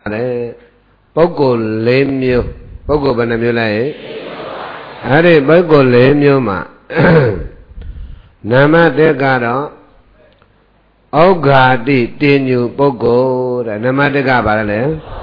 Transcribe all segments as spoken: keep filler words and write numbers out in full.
ပုဂ္ဂိုလ်လေးမျိုးပုဂ္ဂိုလ်ဘယ်နှမျိုးလဲအဲ့ဒီပုဂ္ဂိုလ်လေးမျိုးမှာနာမတက်ကတော့ဩဃာတိတင်ညူပုဂ္ဂိုလ်တဲ့နာမတက်ကဘာလဲ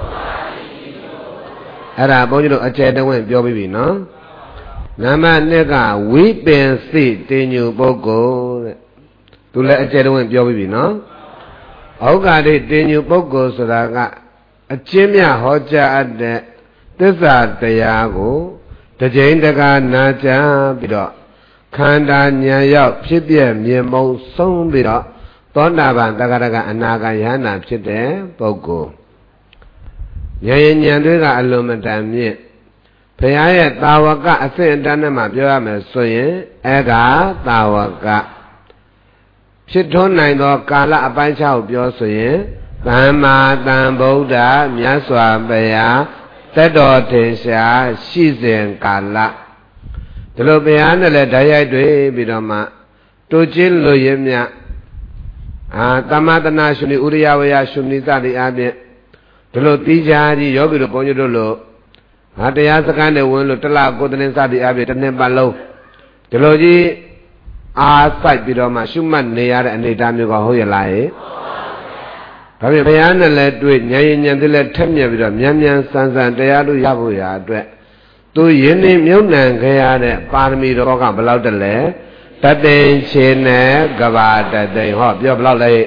အဲ့ဒါဘုန်းကြီးတို့အကျယ်တဝင့်ပြောပြီးပြီနော်နာမနှစ်ကဝိပင်စိတင်ညူပုဂ္ဂိုလ်တဲ့သူလည်းအကျယ်တဝင့်ပြောပြီးပြီနော်ဩဃာတိတင်ညူပုဂ္ဂိုလ်ဆိုတာကအကျဉ်းမြဟောကြားအပ်တဲ့သစ္စာတရားကိုတစ်ကြိမ်တကားနာကြားပြီးတော့ခန္ဓာဉာဏ်ရောက်ဖြစ်ပြမြင်မုံဆုံးပြီးတော့သောတာပန်တဂရကအနာဂယန္တာဖြစ်တဲ့ပုဂ္ဂိုလ်ဉာဏ်ဉာဏ်တွေကအလွန်မတန်မြင့်ဘုရားရဲ့တာဝကအဆင့်အတန်းနဲ့မှပြောရမယ်ဆိုရင်အဲ့ဒါတာဝကဖြစ်ထွန်းနိုင်သောကာလအပိုင်းခြားကိုပြောဆိုရင်သမ္မာသမ္ဗုဒ္ဓမြတ်စွာဘုရားသက်တော်ထင်ရှားရှိစဉ်ကာလဒီလိုဘုရားနဲ့လည်းဓာတ်ရိုက်တွေ့ပြီးတော့မှတူချင်းလူရင်းမြအာသမတနာရှင်ဥရိယဝေယရှင်နိသတိအပြင်ဒီလိုတိကြကြီးယောဂီတို့ဘုန်းကြီးတို့လို့ဟာတရားစခန်းနဲ့ဝင်လို့တလကိုယ်တည်းစသည်အပြင်တစ်နှစ်ပတ်လုံးဒီလိုကြီးအားစိုက်ပြီးတော့မှရှုမှတ်နေရတဲ့အနေအထားမျိုးကဟုတ်ရလားဟဲ့ဒါပြင်ဘုရားနဲ့လည်းတွေ့ဉာဏ်ဉာဏ်သိလည်းထက်မြက်ပြီးတော့မြန်မြန်ဆန်ဆန်တရားတို့ရဖို့ရာအတွက်သူယင်းနေမြုပ်နှံခဲ့ရတဲ့ပါရမီတော်ကဘယ်လောက်တလဲတသိန်းချင်းနဲ့ကဘာတသိန်းဟောပြောဘယ်လောက်လဲ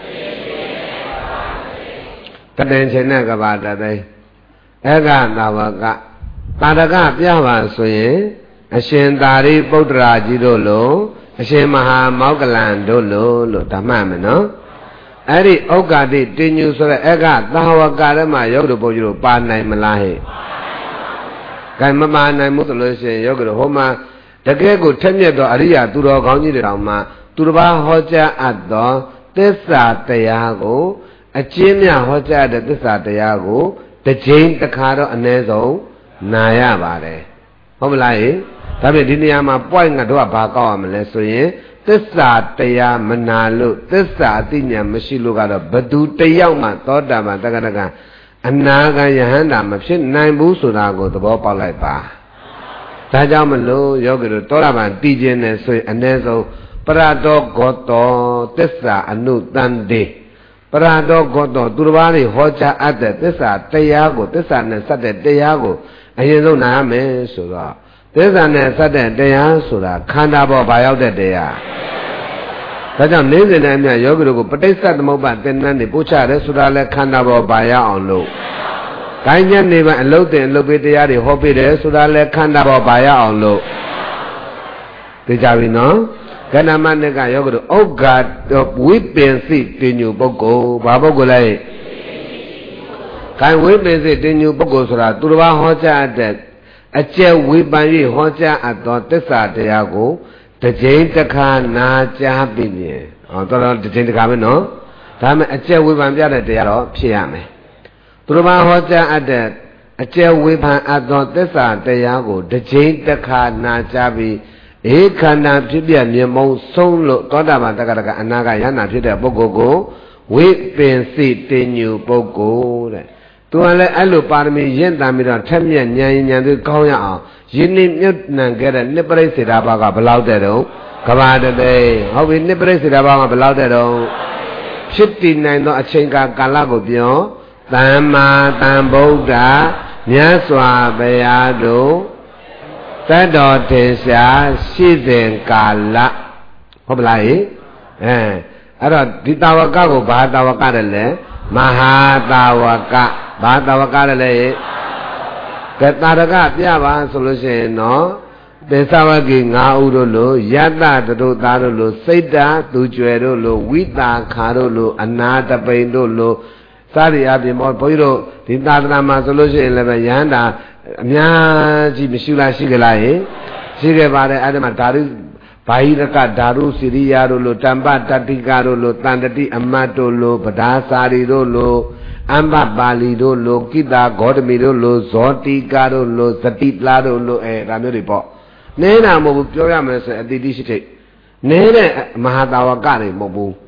တသိန်းချင်းနဲ့ကဘာတသိန်းဧကသာဝကတာရကပြပါဆိုရင်အရှင်သာရိပုတ္တရာကြီးတို့လိုအရှင်မဟာမောဂလန်တို့လိုလို့ဓမ္မမယ်နော်အဲ့ဒီဩဃာတိတင်ညူဆိုတဲ့ဧကသာဝကထဲမှာယောဂတို့ဘုန်းကြီးတို့ပါနိုင်မလားဟဲ့ကဲမပါနိုင်ဘူးဆိုလို့ရှိရင်ယောဂတို့ဟိုမှာတကယ်ကိုထက်မြက်သောအရိယာသူတော်ကောင်းကြီးတွေတောင်မှသူတစ်ပါးဟောကြားအပ်သောသစ္စာတရားကိုအကျဉ်းမြဟောကြားတဲ့သစ္စာတရားကိုတစ်ချိန်တစ်ခါတော့အ ਨੇ ဆုံးနာရပါတယ်ဟုတ်မလားဟင်ဒါဖြင့်ဒီနေရာမှာ point ကတော့ဘာကောက်ရမလဲဆိုရင်သစ္စာတရားမနာလို့သစ္စာအသိဉာဏ်မရှိလို့ကတော့ဘသူတယောက်မှသောတာပန်တက္ကတကအနာဂံယဟန္တာမဖြစ်နိုင်ဘူးဆိုတာကိုသဘောပေါက်လိုက်ပါဒါကြောင့်မလို့ယောဂီတို့သောတာပန်တည်ခြင်းနဲ့ဆိုရင်အ ਨੇ ဆုံးပရတောဂောတောသစ္စာအနုတန္တေပရတောဂောတောသူတစ်ပါးတွေဟောကြားအပ်တဲ့သစ္စာတရားကိုသစ္စာနဲ့စက်တဲ့တရားကိုအရင်ဆုံးနာရမယ်ဆိုတော့သစ္စာနဲ့စက်တဲ့တရားဆိုတာခန္ဓာပေါ်ဘာရောက်တဲ့တရားဒါကြောင့်နေစဉ်နဲ့အမျှယောဂီတို့ကိုပဋိစ္စသမုပ္ပါသင်္นานနေပို့ချတယ်ဆိုတာလဲခန္ဓာပေါ်ဘာရောက်အောင်လို့ကိုင်းညက်နေပါအလုတ်တင်အလုတ်ပေးတရားတွေဟောပေးတယ်ဆိုတာလဲခန္ဓာပေါ်ဘာရောက်အောင်လို့သိကြပြီနော်ကဏ္ဍမနကယောဂတို့ဩဃာဝိပင်စိတင်ညူပုဂ္ဂိုလ်ဘာပုဂ္ဂိုလ်လဲကိုင်းဝိပင်စိတင်ညူပုဂ္ဂိုလ်ဆိုတာသူတစ်ပါးဟောကြားတဲ့အကျက်ဝိပန်၍ဟောကြားအပ်သောသစ္စာတရားကိုတစ်ချိန်တစ်ခါနာကြားပြီးမြင်ဟောတော်တော်တစ်ချိန်တစ်ခါပဲနော်ဒါမှအကျက်ဝိပန်ပြတဲ့တရားတော့ဖြစ်ရမယ်သူတစ်ပါးဟောကြားအပ်တဲ့အကျက်ဝိပန်အပ်သောသစ္စာတရားကိုတစ်ချိန်တစ်ခါနာကြားပြီးဧခန္ဓာဖြစ်ပြမြင်မုံဆုံးလို့သောတာပန်တက္ကတကအနာဂယန္တာဖြစ်တဲ့ပုဂ္ဂိုလ်ကိုဝိပင်စိတင်ညူပုဂ္ဂိုလ်တဲ့သူကလည်းအဲ့လိုပါရမီရင့်တမ်းပြီးတော့ထက်မြက်ဉာဏ်ဉာဏ်တွေကောင်းရအောင်ယင်းနှမြတ်နံခဲ့တဲ့နှစ်ပရိစ္ဆေဒဘာကဘယ်လောက်တဲ့တုံးကဘာတသိဟုတ်ပြီနှစ်ပရိစ္ဆေဒဘာကဘယ်လောက်တဲ့တုံးဖြစ်တည်နိုင်သောအချိန်ကာကာလကိုပြောသမ္မာသမ္ဗုဒ္ဓမြတ်စွာဘုရားတို့သတ္တော်ထေရှားရှိစဉ်ကာလဟုတ်ပလားဟဲ့အဲအဲ့တော့ဒီတာဝကကိုဘာတာဝကတယ်လဲမဟာတာဝကဘာတာဝကတယ်လဲကတာရကပြပါဆိုလို့ရှိရင်နော်သစ္စာဝကိ၅ဦးတို့လို့ယတ္တတို့သားတို့လို့စိတ်တာသူကျွယ်တို့လို့ဝိတာခါတို့လို့အနာတပိန်တို့လို့စသည်အပြင်ဘုန်းကြီးတို့ဒီသာသနာမှာဆိုလို့ရှိရင်လည်းယန္တာအများကြီးမရှိလားရှိကြလားဟင်ရှိခဲ့ပါတယ်အဲ့ဒါမှဓာတုဘာဟိရကဓာတုစိရိယာတို့လို့တမ္ပတတိကတို့လို့တန်တတိအမတ်တို့လို့ပဒါစာရီတို့လို့အမ္ဘပါဠိတို့လို့ကိတာဂေါတမီတို့လို့ဇောတိကတို့လို့ဇတိပလာတို့လို့အဲဒါမျိုးတွေပေါ့နဲတာမဟုတ်ဘူးပြောရမယ်ဆိုရင်အတိတိရှိထိတ်နဲတဲ့မဟာတာဝကတွေမဟုတ်ဘူး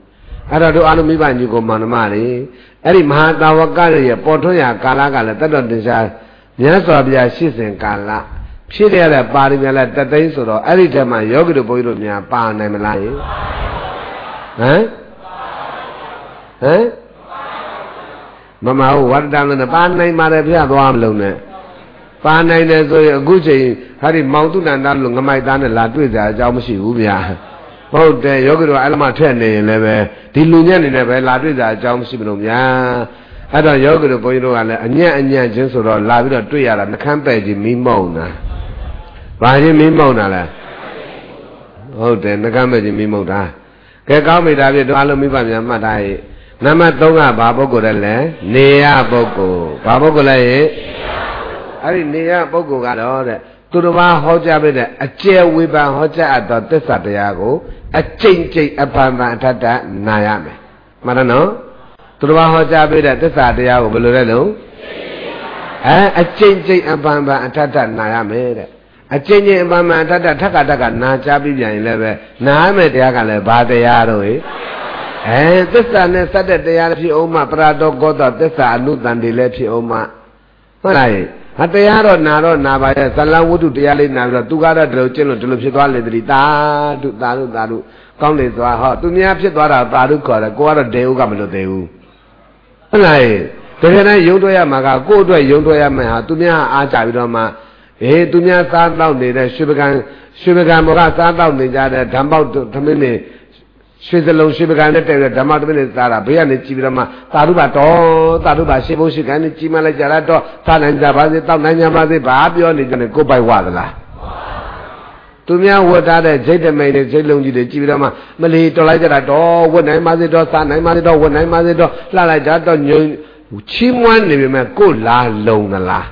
အဲ့တော့တို့အားလုံးမိဘညီကိုမောင်နှမတွေအဲ့ဒီမဟာတာဝကရဲ့ပေါ်ထွန်းရာကာလကလည်းတတ်တော်တင်ရှားမြတ်စွာဘုရားရှစ်စဉ်ကာလဖြစ်ရတဲ့ပါရမီလည်းတသိန်းဆိုတော့အဲ့ဒီထက်မှယောဂီတို့ဘုန်းကြီးတို့များပါနိုင်မလားယဟမ်ဟမ်မမဟုတ်ဝတ္တံလည်းပါနိုင်ပါတယ်ဖျက်သွားမလို့နဲ့ပါနိုင်တယ်ဆိုရင်အခုချိန်ဟာဒီမောင်တုဏ္ဏလို့ငမိုက်သားနဲ့လာတွေ့ကြအကြောင်းမရှိဘူးဗျာဟုတ်တယ်ယောဂီတို့အဲ့လိုမှထက်နေရင်လည်းပဲဒီလူညက်နေနဲ့ပဲလာတွေ့ကြအကြောင်းမရှိမလို့ဗျာအဲ့တော့ယောဂီတို့ဘုန်းကြီးတို့ကလည်းအညံ့အညံ့ချင်းဆိုတော့လာပြီးတော့တွေ့ရတာနှခမ်းပဲ့ကြီးမီးမုံတာဘာချင်းမီးမုံတာလဲဟုတ်တယ်နှကမ်းပဲ့ချင်းမီးမုံတာကဲကောင်းပြီဒါပြည့်တို့အားလုံးမိဘများမှတ်ထားရဲ့နံပါတ်သုံးကဘာပုဂ္ဂိုလ်လဲနေရပုဂ္ဂိုလ်ဘာပုဂ္ဂိုလ်လဲရဲ့အဲ့ဒီနေရပုဂ္ဂိုလ်ကတော့တဲ့သူတစ်ပါးဟောကြားပေးတဲ့အကျယ်ဝေဖန်ဟောကြားအပ်သောသစ္စာတရားကိုအကျင့်ကျင့်အပန်းပန်းအထက်ထနာရမယ်မှန်တယ်နော်သူတစ်ပါးဟောကြားပေးတဲ့သစ္စာတရားကိုဘယ်လိုလဲလို့အဲအကျင့်ကျင့်အပန်းပန်းအထက်ထနာရမယ်တဲ့အကျင့်ကျင့်အပန်းပန်းအထက်ထထက်ကတက်ကနာကြားပြီးပြန်ရင်လည်းပဲနာရမယ်တရားကလည်းဘာတရားတော့ဟဲ့အဲသစ္စာနဲ့စတဲ့တရားဖြစ်အောင်မှပရတောကောသသစ္စာအနုတန်တွေလည်းဖြစ်အောင်မှဟုတ်လားဟာတရားတော့နာတော့နာပါရဲ့ဇလဝတ္ထုတရားလေးနာပြီးတော့သူကတော့ဒီလိုကျင့်လို့ဒီလိုဖြစ်သွားလေတည်းတာတုတာတုတာတုကောင်းလေသွားဟောသူများဖြစ်သွားတာတာတုခေါ်တယ်ကိုကတော့ဒေဟုကမလို့သေးဘူးဟုတ်လားတကယ်တမ်းယုံထွက်ရမှာကကိုယ့်အတွက်ယုံထွက်ရမှာဟာသူများအားကြပြီးတော့မှအေးသူများစားတောက်နေတဲ့ရွှေပကံရွှေပကံဘောကစားတောက်နေကြတဲ့ဓမ္မောက်သမင်းနေရွှေစလုံးရွှေပကံနဲ့တဲ့ဓမ္မသမင်းနေစားတာဘေးကနေကြည့်ပြီးတော့မှသာဓုပါတော်သာဓုပါရှင်းဖို့ရှိကန်နေကြည်မလိုက်ကြတာတော့စားနိုင်ကြပါစေတောက်နိုင်ကြပါစေဘာပြောနေကြလဲကိုပိုက်ဝသလားသူများဝတ်ထားတဲ့ဂျိတ်တမိန်တွေဂျိတ်လုံးကြီးတွေကြည့်ပြီးတော့မှမလီတော်လိုက်ကြတာတော့ဝတ်နိုင်ပါစေတော့စားနိုင်ပါစေတော့ဝတ်နိုင်ပါစေတော့လှလိုက်ကြတော့ညုံချီးမွမ်းနေပြီမဲ့ကိုလာလုံသလား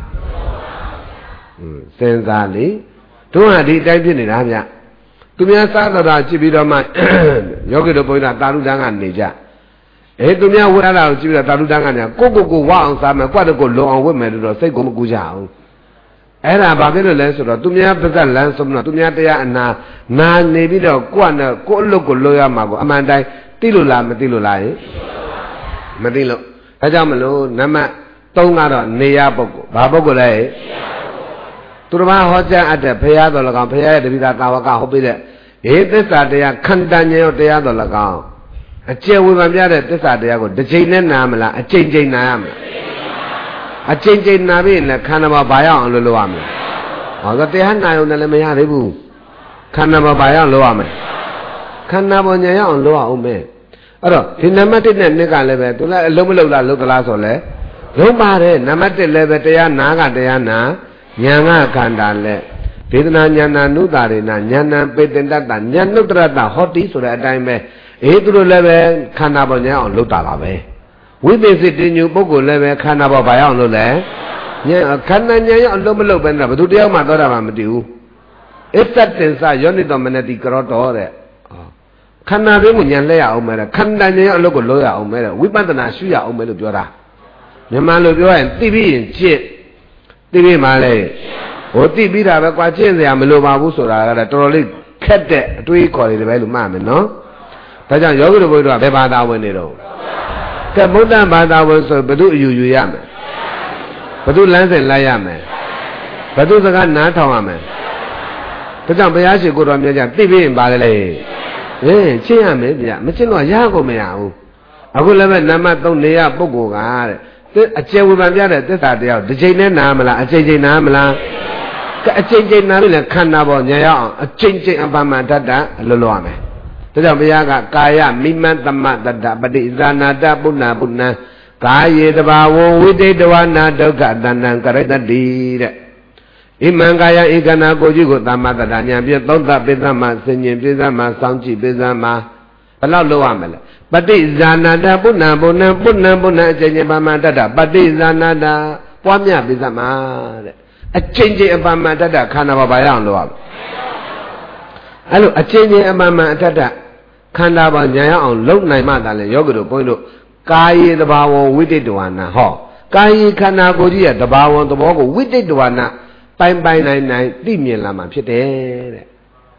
စဉ်းစားလေတို့ဟာဒီအတိုင်းဖြစ်နေတာဗျသူများစားတာကြည့်ပြီးတော့မှယောဂီတို့ဘုရားတာရုတန်းကနေကြအေးသူများဝတ်ရတာကိုကြည့်ပြီးတော့တာရုတန်းကနေကိုကိုကိုဝအောင်စားမယ်ကွက်တကိုလုံအောင်ဝတ်မယ်လို့တော့စိတ်ကိုမကူကြအောင်အဲ့ဒါဘာဖြစ်လို့လဲဆိုတော့သူများပါဇက်လန်းဆုံးတော့သူများတရားအနာနာနေပြီးတော့ကိုယ့်နဲ့ကိုယ့်အလုပ်ကိုလုပ်ရမှာကိုအမှန်တိုင်းသိလို့လားမသိလို့လားဟင်မသိလို့ဒါကြောင့်မလို့နံပါတ်သုံးကတော့နေရပုဂ္ဂိုလ်ဘာပုဂ္ဂိုလ်လဲသူတော်ဘာဟောကြားအပ်တဲ့ဘုရားတော်၎င်းဘုရားရဲ့တပိသာတာဝကဟောပေးတဲ့ဟေသစ္စာတရားခန္ဓာဉာဏ်ရောတရားတော်၎င်းအကျယ်ဝေဖန်ပြတဲ့သစ္စာတရားကိုတစ်ချိန်နဲ့နာမလားအချိန်ချိန်နာရမလားအချိန်ချိန်နာပြီးရင်လည်းခန္ဓာမှာဘာရောက်အောင်လုပ်လို့ရမလဲဟောတရားနာရုံနဲ့လည်းမရသေးဘူးခန္ဓာမှာဘာရောက်လုပ်ရမလဲခန္ဓာပေါ်ဉာဏ်ရောက်အောင်လုပ်ရအောင်မယ်အဲ့တော့ဒီနံပါတ်တစ်နဲ့နှစ်ကလည်းပဲသူလည်းအလုံးမလုံးလားလုံးသလားဆိုလဲလုံးပါတယ်နံပါတ်တစ်လည်းပဲတရားနာကတရားနာဉာဏ်ကခန္ဓာလက်ဒေသနာဉာဏနုတာရေနာဉာဏပေတ္တတဉာဏနုတ္တရတဟောတိဆိုတဲ့အတိုင်းပဲအေးသူတို့လည်းပဲခန္ဓာပေါ်ဉာဏ်အောင်လုပ်တာပါပဲဝိပဿနာညုပုဂ္ဂိုလ်လည်းပဲခန္ဓာပေါ်ဘာရောက်လို့လဲဉာဏ်ခန္ဓာဉာဏ်ရောက်လုံးမလုပ်ပဲနဲ့ဘယ်သူတယောက်မှသောတာပန်မတည်ဘူးအစ္စတင်္စယောနိတော်မနတိကရောတော်တဲ့ခန္ဓာတွင်းကိုဉာဏ်လဲရအောင်မယ်ခန္ဓာဉာဏ်ရောက်အလုပ်ကိုလုပ်ရအောင်မယ်ဝိပဿနာရှုရအောင်မယ်လို့ပြောတာမြန်မာလိုပြောရင်သိပြီးရင်ကျင့်သိပြီးမှလည်းဟိုသိပြီးတာပဲကွာကျင့်စရာမလိုပါဘူးဆိုတာကတော်တော်လေးခက်တဲ့အတွေးခေါ်တွေပဲလို့မှတ်မယ်နော်ဒါကြောင့်ယောဂီတို့ဘုရားဘယ်ဘာသာဝင်နေတော့ကဲဗုဒ္ဓဘာသာဝင်ဆိုဘယ်သူအယူယူရမယ်ဘယ်သူလမ်းစဉ်လိုက်ရမယ်ဘယ်သူစကားနားထောင်ရမယ်ဒါကြောင့်ဘုရားရှိခိုးတော်မြတ်ကြသိပြီးရင်ပါလေဟင်းရှင်းရမယ်ဗျမရှင်းတော့ရကုန်မရဘူးအခုလည်းပဲနံပါတ်သုံးနေရပုဂ္ဂိုလ်ကတဲ့အကျယ်ဝေဖန်ပြတဲ့သစ္စာတရားတစ်ချိန်နဲ့နားမလားအချိန်ချိန်နားမလားအချိန်ချိန်နားလို့လည်းခန္ဓာပေါ်ညာရအောင်အချိန်ချိန်အပမတ္တအလွတ်လွတ်ရမယ်ဒါကြောင့်ဘုရားကကာယမိမသမတ္တပฏิဇာနာတပုဏ္ဏပုဏ္ဏကာယေတဘာဝဝိတိတဝနာဒုက္ခတဏ္ဏကရတတိတဲ့ဣမံကာယဧကနာကိုကြီးကိုသမ္မာတ္တဉာဏ်ဖြင့်သုံးသပ်ပိသမဆင်ញင်ပိသမစောင့်ကြည့်ပိသမဘယ်လောက်လုပ်ရမလဲပฏิဇာနာတပုဏ္ဏပုဏ္ဏပုဏ္ဏပုဏ္ဏအချိန်ချင်းပမတ္တပฏิဇာနာတပွားများပိသမတဲ့အချိန်ချင်းအပမတ္တခန္ဓာပေါ်ဘာရအောင်လုပ်ရမလဲအဲ့လိုအချိန်ချင်းအပမတ္တခန္ဓာပေါ်ညာရအောင်လုပ်နိုင်မှသာလေယောဂီတို့ဘုန်းကြီးတို့ကာယေတဘာဝဝိတိတဝနာဟောကာယေခန္ဓာကိုယ်ကြီးရဲ့တဘာဝသဘောကိုဝိတိတဝနာပိုင်ပိုင်နိုင်နိုင်သိမြင်လာမှဖြစ်တယ်တဲ့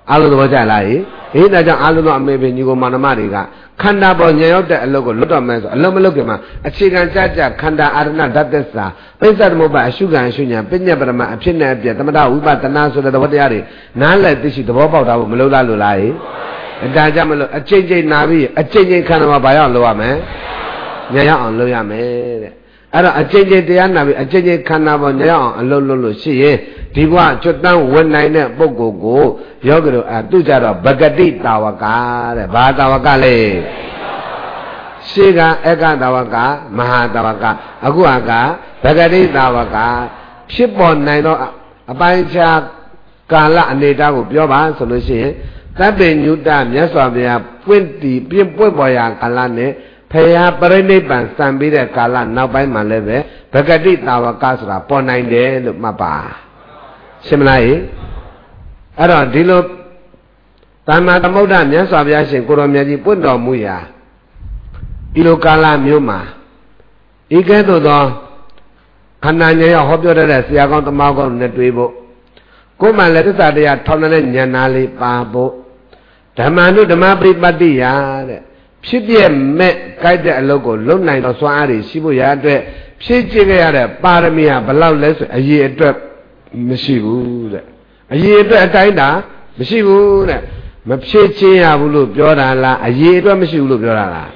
အားလုံးသဘောကျလားဟေးဒါကြောင့်အားလုံးသောအမေပင်ညီကိုမောင်နှမတွေကခန္ဓာပေါ်ညံရောက်တဲ့အလုပ်ကိုလွတ်တော်မယ်ဆိုအလုံးမလုပ်ခင်မှာအခြေခံကြကြခန္ဓာအာရဏဓာတ်သစ္စာပိဿသမုပ္ပါအရှုခံအရှုညာပညာပရမအဖြစ်နဲ့အပြည့်သမထဝိပဿနာဆိုတဲ့သဘောတရားတွေနားလည်သိရှိသဘောပေါက်တာကိုမလုပ်လားလို့လားဟေးအတားကြမလို့အချိန်ချင်းနာပြီးအချိန်ချင်းခန္ဓာမှာဘာရောက်လုပ်ရမလဲညံရောက်အောင်လုပ်ရမယ်တဲ့အဲ့တော့အချိန်ချင်းတရားနာပြီးအချိန်ချင်းခန္ဓာပေါ်ညံရောက်အောင်အလုပ်လုပ်လို့ရှိရင်ဒီဘဝကျွတ်တန်းဝင်နိုင်တဲ့ပုဂ္ဂိုလ်ကိုယောဂတို့အသူကြတော့ဗဂတိတာဝကတဲ့ဘာတာဝကလဲရှေးကအက္ခတာဝကမဟာတာဝကအခုကဗဂတိတာဝကဖြစ်ပေါ်နိုင်သောအပိုင်းခြားကာလအနေအထားကိုပြောပါဆိုလို့ရှိရင်သဗ္ဗညုတမြတ်စွာဘုရားပွင့်တည်ပြင့်ပွင့်ပေါ်ရာကာလနဲ့ဖရာပရိနိဗ္ဗာန်စံပြီးတဲ့ကာလနောက်ပိုင်းမှာလည်းပဲဗဂတိတာဝကဆိုတာပေါ်နိုင်တယ်လို့မှတ်ပါရှင်းမလားဟိအဲ့တော့ဒီလိုသမ္မာသမုဒ္ဒမြတ်စွာဘုရားရှင်ကိုရောမြတ်ကြီးပွင့်တော်မူရာဒီလိုကာလမျိုးမှာဤကဲ့သို့သောခန္ဓာဉာဏ်ရောက်ဟောပြောတဲ့ဆရာကောင်းတမကောင်းနဲ့တွေ့ဖို့ကိုယ်မှလည်းသစ္စာတရားထောင်တဲ့ဉာဏ်နာလေးပါဖို့ဓမ္မနုဓမ္မပရိပတ်တိယတဲ့ဖြစ်ပြမဲ့ကြိုက်တဲ့အလုပ်ကိုလုံနိုင်သောစွမ်းအားတွေရှိဖို့ရအတွက်ဖြည့်ကျင့်ခဲ့ရတဲ့ပါရမီဟာဘယ်လောက်လဲဆိုအရေးအတွက်မရှိဘူးတဲ့အရေးအတွက်အတိုင်းတာမရှိဘူးတဲ့မဖြည့်ချင်းရဘူးလို့ပြောတာလားအရေးအတွက်မရှိဘူးလို့ပြောတာလား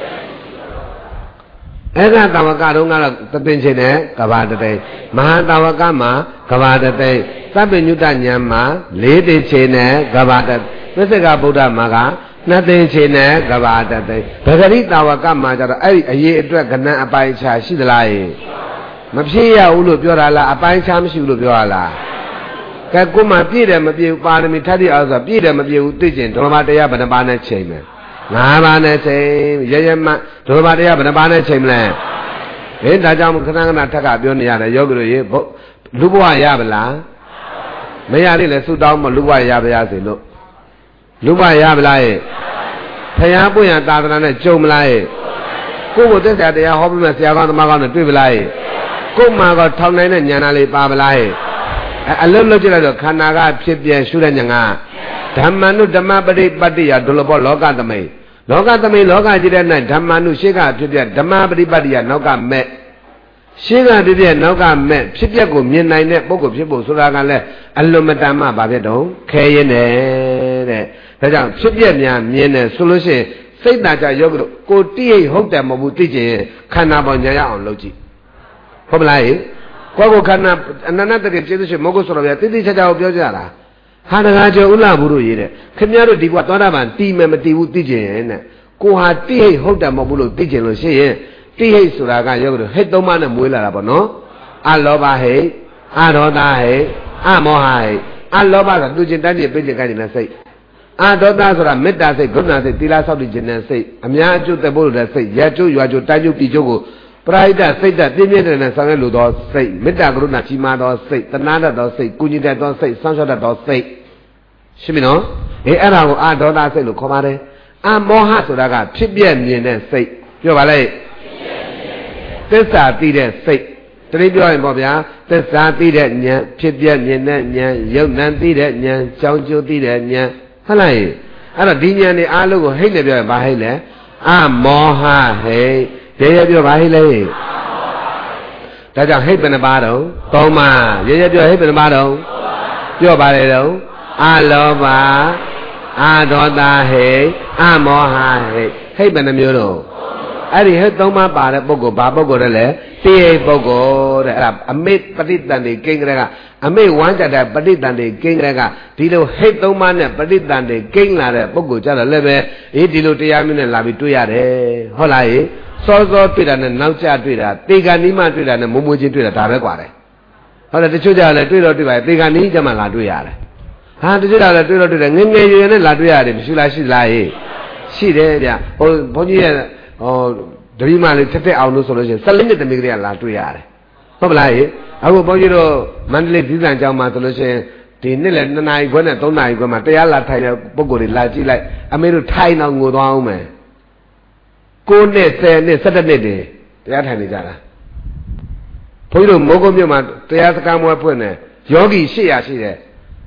အဲ့ဒါတာဝကတုန်းကတော့သပင်ချင်းနဲ့ကဘာတသိမဟာတာဝကမှာကဘာတသိသဗ္ဗညုတဉာဏ်မှာလေးသိချင်းနဲ့ကဘာတသစ္စကဗုဒ္ဓမှာကနှစ်သိချင်းနဲ့ကဘာတသိဗဂရိတာဝကမှာကျတော့အဲ့ဒီအရေးအတွက်ကဏ္ဍအပိုင်းခြားရှိသလားမဖြည့်ရဘူးလို့ပြောတာလားအပိုင်းခြားမရှိဘူးလို့ပြောရလားကဲကိုမှပြည့်တယ်မပြည့်ဘူးပါရမီထပ်တိအောင်ဆိုပြည့်တယ်မပြည့်ဘူးသိကျင်ဓမ္မတရားဘယ်နှပါးနဲ့ချိန်မယ်ငါးပါးနဲ့ချိန်ရရမဓမ္မတရားဘယ်နှပါးနဲ့ချိန်မလဲဟင်ဒါကြောင့်ခဏခဏထက်ကပြောနေရတယ်ယောဂီတို့ရေလူဘဝရပါလားမရသေးလဲဆုတောင်းမလူဘဝရပါရစေလို့လူဘဝရပါလားဖယားပွင့်ရသာသနာနဲ့ကြုံမလားကိုယ့်ကိုသစ္စာတရားဟောပြီးမှဆရာကောင်းသမားကောင်းနဲ့တွေ့ပလားကိုယ့်မှာကထောင်နိုင်တဲ့ဉာဏ်နာလေးပါပလားအလုံးလုံးကြည့်လိုက်တော့ခန္ဓာကဖြစ်ပြရှုတဲ့ဉာဏ်ကဓမ္မနုဓမ္မပရိပတ်တိယဒုလဘောလောကသမိန်လောကသမိန်လောကကြည့်တဲ့၌ဓမ္မနုရှေ့ကဖြစ်ပြဓမ္မပရိပတ်တိယနောက်ကမဲ့ရှေ့ကဖြစ်ပြနောက်ကမဲ့ဖြစ်ပြကိုမြင်နိုင်တဲ့ပုဂ္ဂိုလ်ဖြစ်ဖို့ဆိုတာကလည်းအလွန်မတန်မှဘာဖြစ်တော့ခဲရင်တယ်တဲ့ဒါကြောင့်ဖြစ်ပြများမြင်တယ်ဆိုလို့ရှိရင်စိတ်နာကြယောဂတို့ကိုတိရိဟုတ်တယ်မဟုတ်ဘူးသိချင်ခန္ဓာပေါ်ညာရအောင်လုပ်ကြည့်ဟုတ်မလားကိုယ့်ကိုခန္ဓာအနန္တတည်းကျေးဇူးရှင်မောဂုဆိုတော်ဗျာတိတိကျကျကိုပြောကြတာဟာတကားကျော်ဥလာဘူးတို့ရေးတဲ့ခင်ဗျားတို့ဒီကွာသောတာပန်တီးမယ်မတီးဘူးသိချင်ရဲ့နဲ့ကိုဟာတိဟိတ်ဟုတ်တယ်မဟုတ်ဘူးလို့သိချင်လို့ရှိရင်တိဟိတ်ဆိုတာကယောဂတို့ဟိတ်သုံးပါးနဲ့မွေးလာတာပေါ့နော်အလောဘဟိတ်အဒေါသဟိတ်အမောဟဟိတ်အလောဘဆိုတာသူချင်းတန်းချင်းပြည့်ချင်းကိုင်းနေတဲ့စိတ်အဒေါသဆိုတာမေတ္တာစိတ်ဂုဏစိတ်သီလဆောက်တည်ခြင်းနဲ့စိတ်အများအကျိုးသက်ဖို့တဲ့စိတ်ရကျိုးရွာကျိုးတိုင်းကျိုးပြည်ကျိုးကိုပရိဒတ်စိတ်ဓာတ်ပြင်းပြင်းတဲ့နဲ့ဆောင်ရွက်လိုသောစိတ်မေတ္တာကရုဏာကြီးမားသောစိတ်တနာတတ်သောစိတ်ကုညီတတ်သောစိတ်ဆောင်းလျှောက်တတ်သောစိတ်ရှင်းပြီနော်အေးအဲ့ဒါကိုအဒေါသစိတ်လို့ခေါ်ပါတယ်အမောဟဆိုတာကဖြစ်ပြမြင်တဲ့စိတ်ပြောပါလိုက်သစ္စာသိတဲ့စိတ်တတိပြောရင်ပေါ့ဗျာသစ္စာသိတဲ့ဉာဏ်ဖြစ်ပြမြင်တဲ့ဉာဏ်ယုတ်နံသိတဲ့ဉာဏ်ကြောင်းကျိုးသိတဲ့ဉာဏ်ဟုတ်လားအဲ့တော့ဒီဉာဏ်တွေအားလုံးကိုဟိတ်နေပြောရင်ဘာဟိတ်လဲအမောဟဟိတ်ရဲရဲပြောဘာဟိတ်လဲဒါကြောင့်ဟိတ်ဘယ်နှပါတော့သုံးပါရဲရဲပြောဟိတ်ဘယ်နှပါတော့ပြောပါလေတော့အလောဘအဒေါသဟိတ်အမောဟဟိတ်ဟိတ်ဘယ်နှမျိုးတော့အဲ့ဒီဟိတ်သုံးပါပါတဲ့ပုဂ္ဂိုလ်ဘာပုဂ္ဂိုလ်လဲတိဟိတ်ပုဂ္ဂိုလ်တဲ့အဲ့ဒါအမိတ်ပဋိတန်တွေကိန်းကြတဲ့ကအမိတ်ဝမ်းကြတဲ့ပဋိတန်တွေကိန်းကြတဲ့ကဒီလိုဟိတ်သုံးပါနဲ့ပဋိတန်တွေကိန်းလာတဲ့ပုဂ္ဂိုလ်ကြတော့လည်းပဲအေးဒီလိုတရားမျိုးနဲ့လာပြီးတွေ့ရတယ်ဟုတ်လားဟိစောစောတွေ့တာနဲ့နောက်ကျတွေ့တာတေဂာနီးမှတွေ့တာနဲ့မုံမွေးချင်းတွေ့တာဒါပဲกว่าတယ်ဟုတ်တယ်တချို့ကြလည်းတွေ့တော့တွေ့ပါတေဂာနီးကျမှလာတွေ့ရတယ်ဟာတချို့ကြလည်းတွေ့တော့တွေ့တယ်ငငယ်ရွယ်ရွယ်နဲ့လာတွေ့ရတယ်မရှိလားရှိလားဟိရှိတယ်ဗျဟိုဘုန်းကြီးရဲ့ဟိုတတိမလေးတက်တက်အောင်လို့ဆိုလို့ရှိရင်၁၄နှစ်သမီးကလေးကလာတွေ့ရတယ်ဟုတ်ပလားဟိအခုဘုန်းကြီးတို့မန္တလေးပြည်စံကျောင်းမှာဆိုလို့ရှိရင်ဒီနေ့လည်းနှစ်နာရီခွဲနဲ့သုံးနာရီခွဲမှာတရားလာထိုင်တဲ့ပုံကိုယ်တွေလာကြည့်လိုက်အမေတို့ထိုင်အောင်ငိုသွားအောင်မယ်ကိုနှစ်ဆယ်နှစ်၁၁နှစ်တည်းတရားထိုင်နေကြတာဘုန်းကြီးတို့မိုးကုတ်မြို့မှာတရားစခန်းပွဲဖွင့်တယ်ယောဂီ၈၀၀ရှိတယ်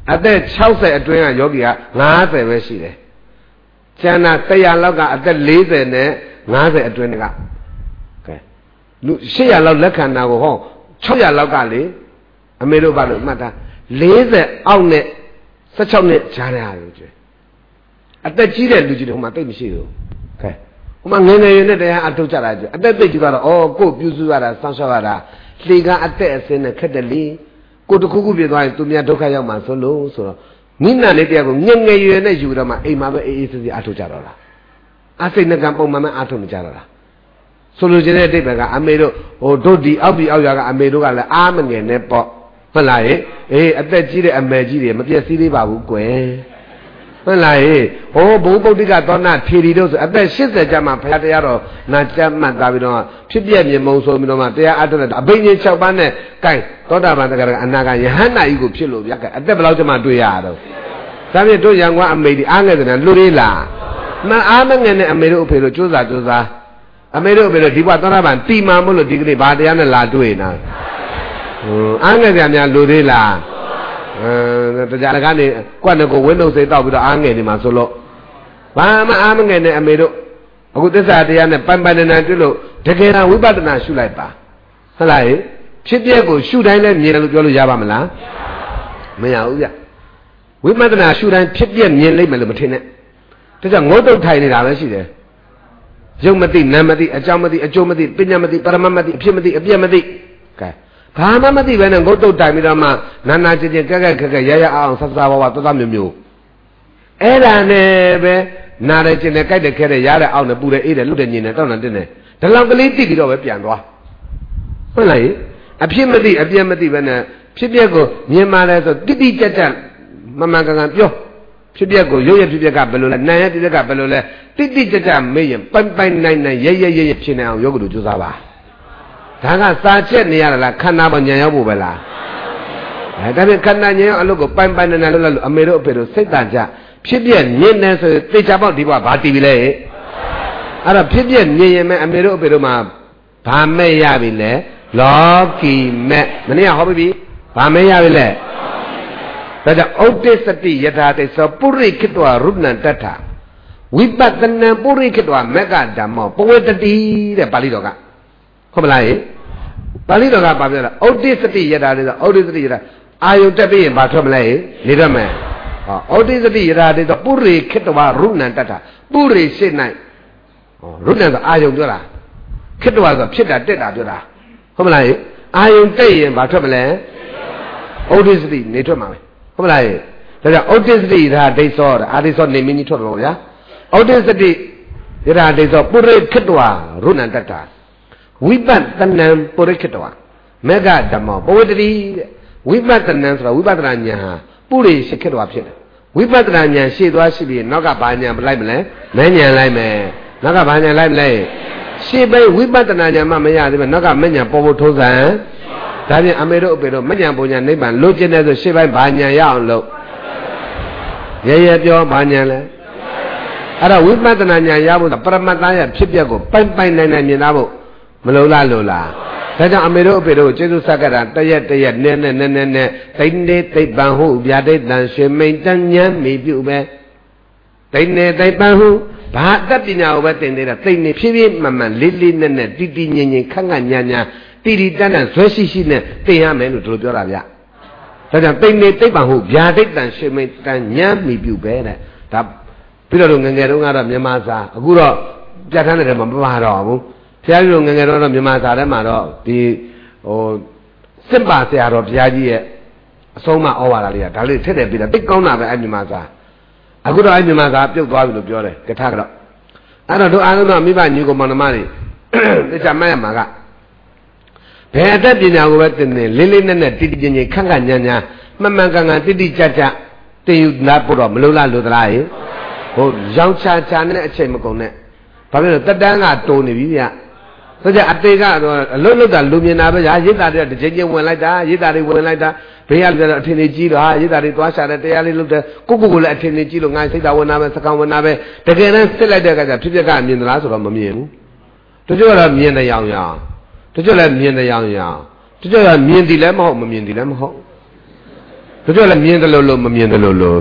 အသက်၆၀အတွင်းကယောဂီက၅၀ပဲရှိတယ်ကျန်တာ၁၀၀လောက်ကအသက်၄၀နဲ့၅၀အတွင်းကကဲလူ၈၀၀လောက်လက်ခံတာကိုဟော၆၀၀လောက်ကလေအမေတို့ဘာလို့မှတ်တာ၄၀အောက်နဲ့၁၆နှစ်ကြားရလို့ကျအသက်ကြီးတဲ့လူကြီးတွေဟိုမှာတိတ်မရှိဘူးကဲဟိုမှာငယ်ငယ်ရွယ်နဲ့တရားအထုတ်ကြတာကျအသက်သိကြီးသွားတော့ဩကို့ပြုစုရတာစောင့်ရှောက်ရတာလေကအသက်အစင်းနဲ့ခက်တယ်လေကိုတခုခုပြသွားရင်သူများဒုက္ခရောက်မှဆိုလို့ဆိုတော့နိမ့်နာလေးတရားကိုငယ်ငယ်ရွယ်နဲ့ယူတော့မှအိမ်မှာပဲအေးအေးဆေးဆေးအထုတ်ကြတော့လားအစိတ်နှကံပုံမှန်မှအထုတ်နေကြတော့လားဆိုလိုချင်တဲ့အတိတ်ပဲကအမေတို့ဟိုတို့ဒီအောက်ပြီးအောက်ရွာကအမေတို့ကလည်းအားမငယ်နဲ့ပေါ့ဟုတ်လားဟေးအေးအသက်ကြီးတဲ့အမေကြီးတွေမပြည့်စည်သေးပါဘူးကွယ်ဟုတ်လားဟေးဟိုဘုံပုဒ္ဓိကသောနာထေရီတို့ဆိုအသက်၈၀ကျမှဘုရားတရားတော်နာကြမှတ်သားပြီးတော့ဖြစ်ပြမြင်မုံဆိုပြီးတော့မှတရားအထုတ်တယ်အဘိညာဉ်၆ပါးနဲ့ကဲသောတာပန်တက္ကရာအနာဂယဟန္တာကြီးကိုဖြစ်လို့ဗျကဲအသက်ဘယ်လောက်ကျမှတွေ့ရတော့ဒါဖြင့်တို့ရန်ကွာအမေဒီအားငယ်တယ်လူလေးလားမအားမငယ်နဲ့အမေတို့အဖေတို့ကြိုးစားကြိုးစားအမေတို့အဖေတို့ဒီဘဝသောတာပန်တီမာမို့လို့ဒီကနေ့ဘာတရားနဲ့လာတွေ့နေတာဟိုအားငယ်ကြများလူသေးလားအဲတရားကနေကွက်နဲ့ကိုဝင်းလုံးစိတ်တောက်ပြီးတော့အားငယ်နေမှာဆိုလို့ဘာမှအားမငယ်နဲ့အမေတို့အခုသစ္စာတရားနဲ့ပိုင်ပိုင်နန်နန်တွေ့လို့တကယ်တော့ဝိပဿနာရှုလိုက်ပါဟုတ်လားဖြစ်ပျက်ကိုရှုတိုင်းလဲမြင်တယ်လို့ပြောလို့ရပါမလားမရဘူးဗျဝိပဿနာရှုတိုင်းဖြစ်ပျက်မြင်လိမ့်မယ်လို့မထင်နဲ့ဒါကြောင့်ငုတ်တုတ်ထိုင်နေတာပဲရှိတယ်ရုပ်မသိနာမ်မသိအကြောင်းမသိအကျိုးမသိပညာမသိပရမတ်မသိအဖြစ်မသိအပြည့်မသိကဲဘာမှမသိပဲနဲ့ငုတ်တုတ်တိုင်ပြီးတော့မှနာနာချင်းချင်းကဲကဲခက်ခက်ရရအောင်ဆက်စားဘဝသတ်မျိုးမျိုးအဲ့ဒါနဲ့ပဲနားရချင်းနဲ့ကြိုက်တယ်ခဲတယ်ရတဲ့အောက်နဲ့ပူတယ်အေးတယ်လွတ်တယ်ညင်တယ်တောင်းတယ်တင်းတယ်ဒီလောက်ကလေးသိပြီးတော့ပဲပြန်သွားဟုတ်လားအဖြစ်မသိအပြည့်မသိပဲနဲ့ဖြစ်ပျက်ကိုမြင်ပါတယ်ဆိုတိတိကျကျမမှန်ကန်ကန်ပြောဖြစ်ပျက်ကိုရုပ်ရဖြစ်ပျက်ကဘယ်လိုလဲနာမ်ရဖြစ်ပျက်ကဘယ်လိုလဲတိတိကျကျမေးရင်ပိုင်ပိုင်နိုင်နိုင်ရရရရဖြစ်နေအောင်ယောဂလူကြိုးစားပါဒါကစာချက်နေရလားခန္ဓာပေါ်ညံရောက်ဖို့ပဲလားအဲဒါဖြင့်ခန္ဓာညံရောက်အလုပ်ကိုပိုင်ပိုင်နိုင်နိုင်လုပ်လို့အမေတို့အဖေတို့စိတ်တန်ကြဖြစ်ပျက်မြင်နေဆိုသေချာပေါက်ဒီဘဘာတည်ပြီလဲအဲ့တော့ဖြစ်ပျက်မြင်ရင်မဲ့အမေတို့အဖေတို့မှာဘာမဲ့ရပြီလဲလောကီမဲ့မနေ့ကဟောပြီဘာမဲ့ရပြီလဲဒါကြောင့်ဩတ္တစတိယထာတိသောပုရိခိတဝရုဏ္ဏတထဝိပဿနာပုရိခိတဝမက္ကဓမ္မောပဝတ္တိတဲ့ပါဠိတော်ကဟုတ်မလားပါဠိတော်ကဘာပြောလဲဩတ္တစတိယထာတိသောဩတ္တစတိယထာအာယုတက်ပြီးရင်ဘာထွက်မလဲနေရမယ်ဟောဩတ္တစတိယထာတိသောပုရိခိတဝရုဏ္ဏတထပုရိရှိ၌ဟောရုဏ္ဏဆိုအာယုပြောတာခိတဝဆိုဖြစ်တာတက်တာပြောတာဟုတ်မလားအာယုတက်ရင်ဘာထွက်မလဲဩတ္တစတိနေထွက်မှာပဲဟုတ်မလားဒါကြောင့်ဩတ္တစတိယထာဒိသောအာဒိသောနေမင်းကြီးထွက်တော့ဗျာဩတ္တစတိယထာဒိသောပုရိခိတဝရုဏ္ဏတထဝိပဿနာပုရိခိတဝမေဃဓမ္မောပဝတ္တိတဲ့ဝိပဿနာဆိုတာဝိပဿနာဉာဏ်ဟာပုရိရှိခိတဝဖြစ်တယ်ဝိပဿနာဉာဏ်ရှေ့သွားရှိပြီးနောက်ကဘာဉာဏ်လိုက်မလဲမဉာဏ်လိုက်မယ်နောက်ကဘာဉာဏ်လိုက်မလဲရှေ့ပိုင်းဝိပဿနာဉာဏ်မှမရသေးဘူးနောက်ကမဉာဏ်ပေါ်ပေါ်ထိုးစံဒါဖြင့်အမေတို့အပေတို့မဉာဏ်ပုံဉာဏ်နိဗ္ဗာန်လိုချင်တဲ့ဆိုရှေ့ပိုင်းဘာဉာဏ်ရအောင်လို့ရရပြောဘာဉာဏ်လဲအဲ့ဒါဝိပဿနာဉာဏ်ရဖို့ပရမတ္တရဲ့ဖြစ်ပျက်ကိုပိုင်ပိုင်နိုင်နိုင်မြင်သားဖို့မလုံလားလို့လားဒါကြောင့်အမေတို့အဖေတို့ကျေးဇူးဆက်ကြတာတရက်တရက်နဲ့နဲ့နဲ့နဲ့နဲ့တိန်နေသိပ္ပံဟုဗျာဒိတ်တန်ရွှေမိန်တန်ဉာဏ်မိပြုပဲတိန်နေသိပ္ပံဟုဘာအတတ်ပညာကိုပဲသင်နေတာသိနေဖြည်းဖြည်းမှန်မှန်လေးလေးနဲ့နဲ့တီတီငင်ငင်ခက်ခက်ညာညာတီတီတန်းတန်းဇွဲရှိရှိနဲ့သင်ရမယ်လို့တို့ပြောတာဗျဒါကြောင့်တိန်နေသိပ္ပံဟုဗျာဒိတ်တန်ရွှေမိန်တန်ဉာဏ်မိပြုပဲတဲ့ဒါပြီးတော့ငငယ်တုန်းကတော့မြန်မာစာအခုတော့ပြဋ္ဌာန်းတယ်မှာမပါတော့ဘူးဘုရားကြီးတို့ငငယ်တော့မြန်မာစာထဲမှာတော့ဒီဟိုစစ်ပါဆရာတော်ဘုရားကြီးရဲ့အဆုံးအမဩဝါဒလေးကဒါလေးထည့်တယ်ပြီးတော့တိတ်ကောင်းတာပဲအဲ့မြန်မာစာအခုတော့အဲ့မြန်မာစာပြုတ်သွားပြီလို့ပြောတယ်ကထကတော့အဲ့တော့တို့အားလုံးတော့မိဘညီကောင်မောင်နှမတွေတခြားမရမှာကဘယ်အတတ်ပညာကိုပဲသင်သင်လေးလေးနက်နက်တိတိကျကျခန့်ခန့်ညာညာမှန်မှန်ကန်ကန်တိတိကျကျသင်ယူနာဖို့တော့မလိုလားလို့သလားဟိဟိုရောင်ချာချာနဲ့အချိန်မကုန်နဲ့ဘာဖြစ်လို့တက်တန်းကတုံနေပြီဗျဆိုကြအသေးကတော့အလုံးလုံးတာလူမြင်တာပဲဟာရိတ်တာတွေတစ်ချိန်ချင်းဝင်လိုက်တာရိတ်တာတွေဝင်လိုက်တာဘေးကလည်းအထင်ကြီးကြီးတော့ဟာရိတ်တာတွေသွားရှာတယ်တရားလေးလုပ်တယ်ကိုကိုကိုလည်းအထင်ကြီးကြီးလို့ငါစိတ်သာဝင်တာပဲစကောင်ဝင်တာပဲတကယ်တမ်းစစ်လိုက်တဲ့အခါကျဖြစ်ဖြစ်ကမြင်သလားဆိုတော့မမြင်ဘူးတချို့ကတော့မြင်တယ်ရောင်ရောင်တချို့လည်းမြင်တယ်ရောင်ရောင်တချို့ကမြင်တယ်လည်းမဟုတ်မမြင်တယ်လည်းမဟုတ်ဟတို့ပြောလဲမြင်တယ်လို့လို့မမြင်တယ်လို့လို့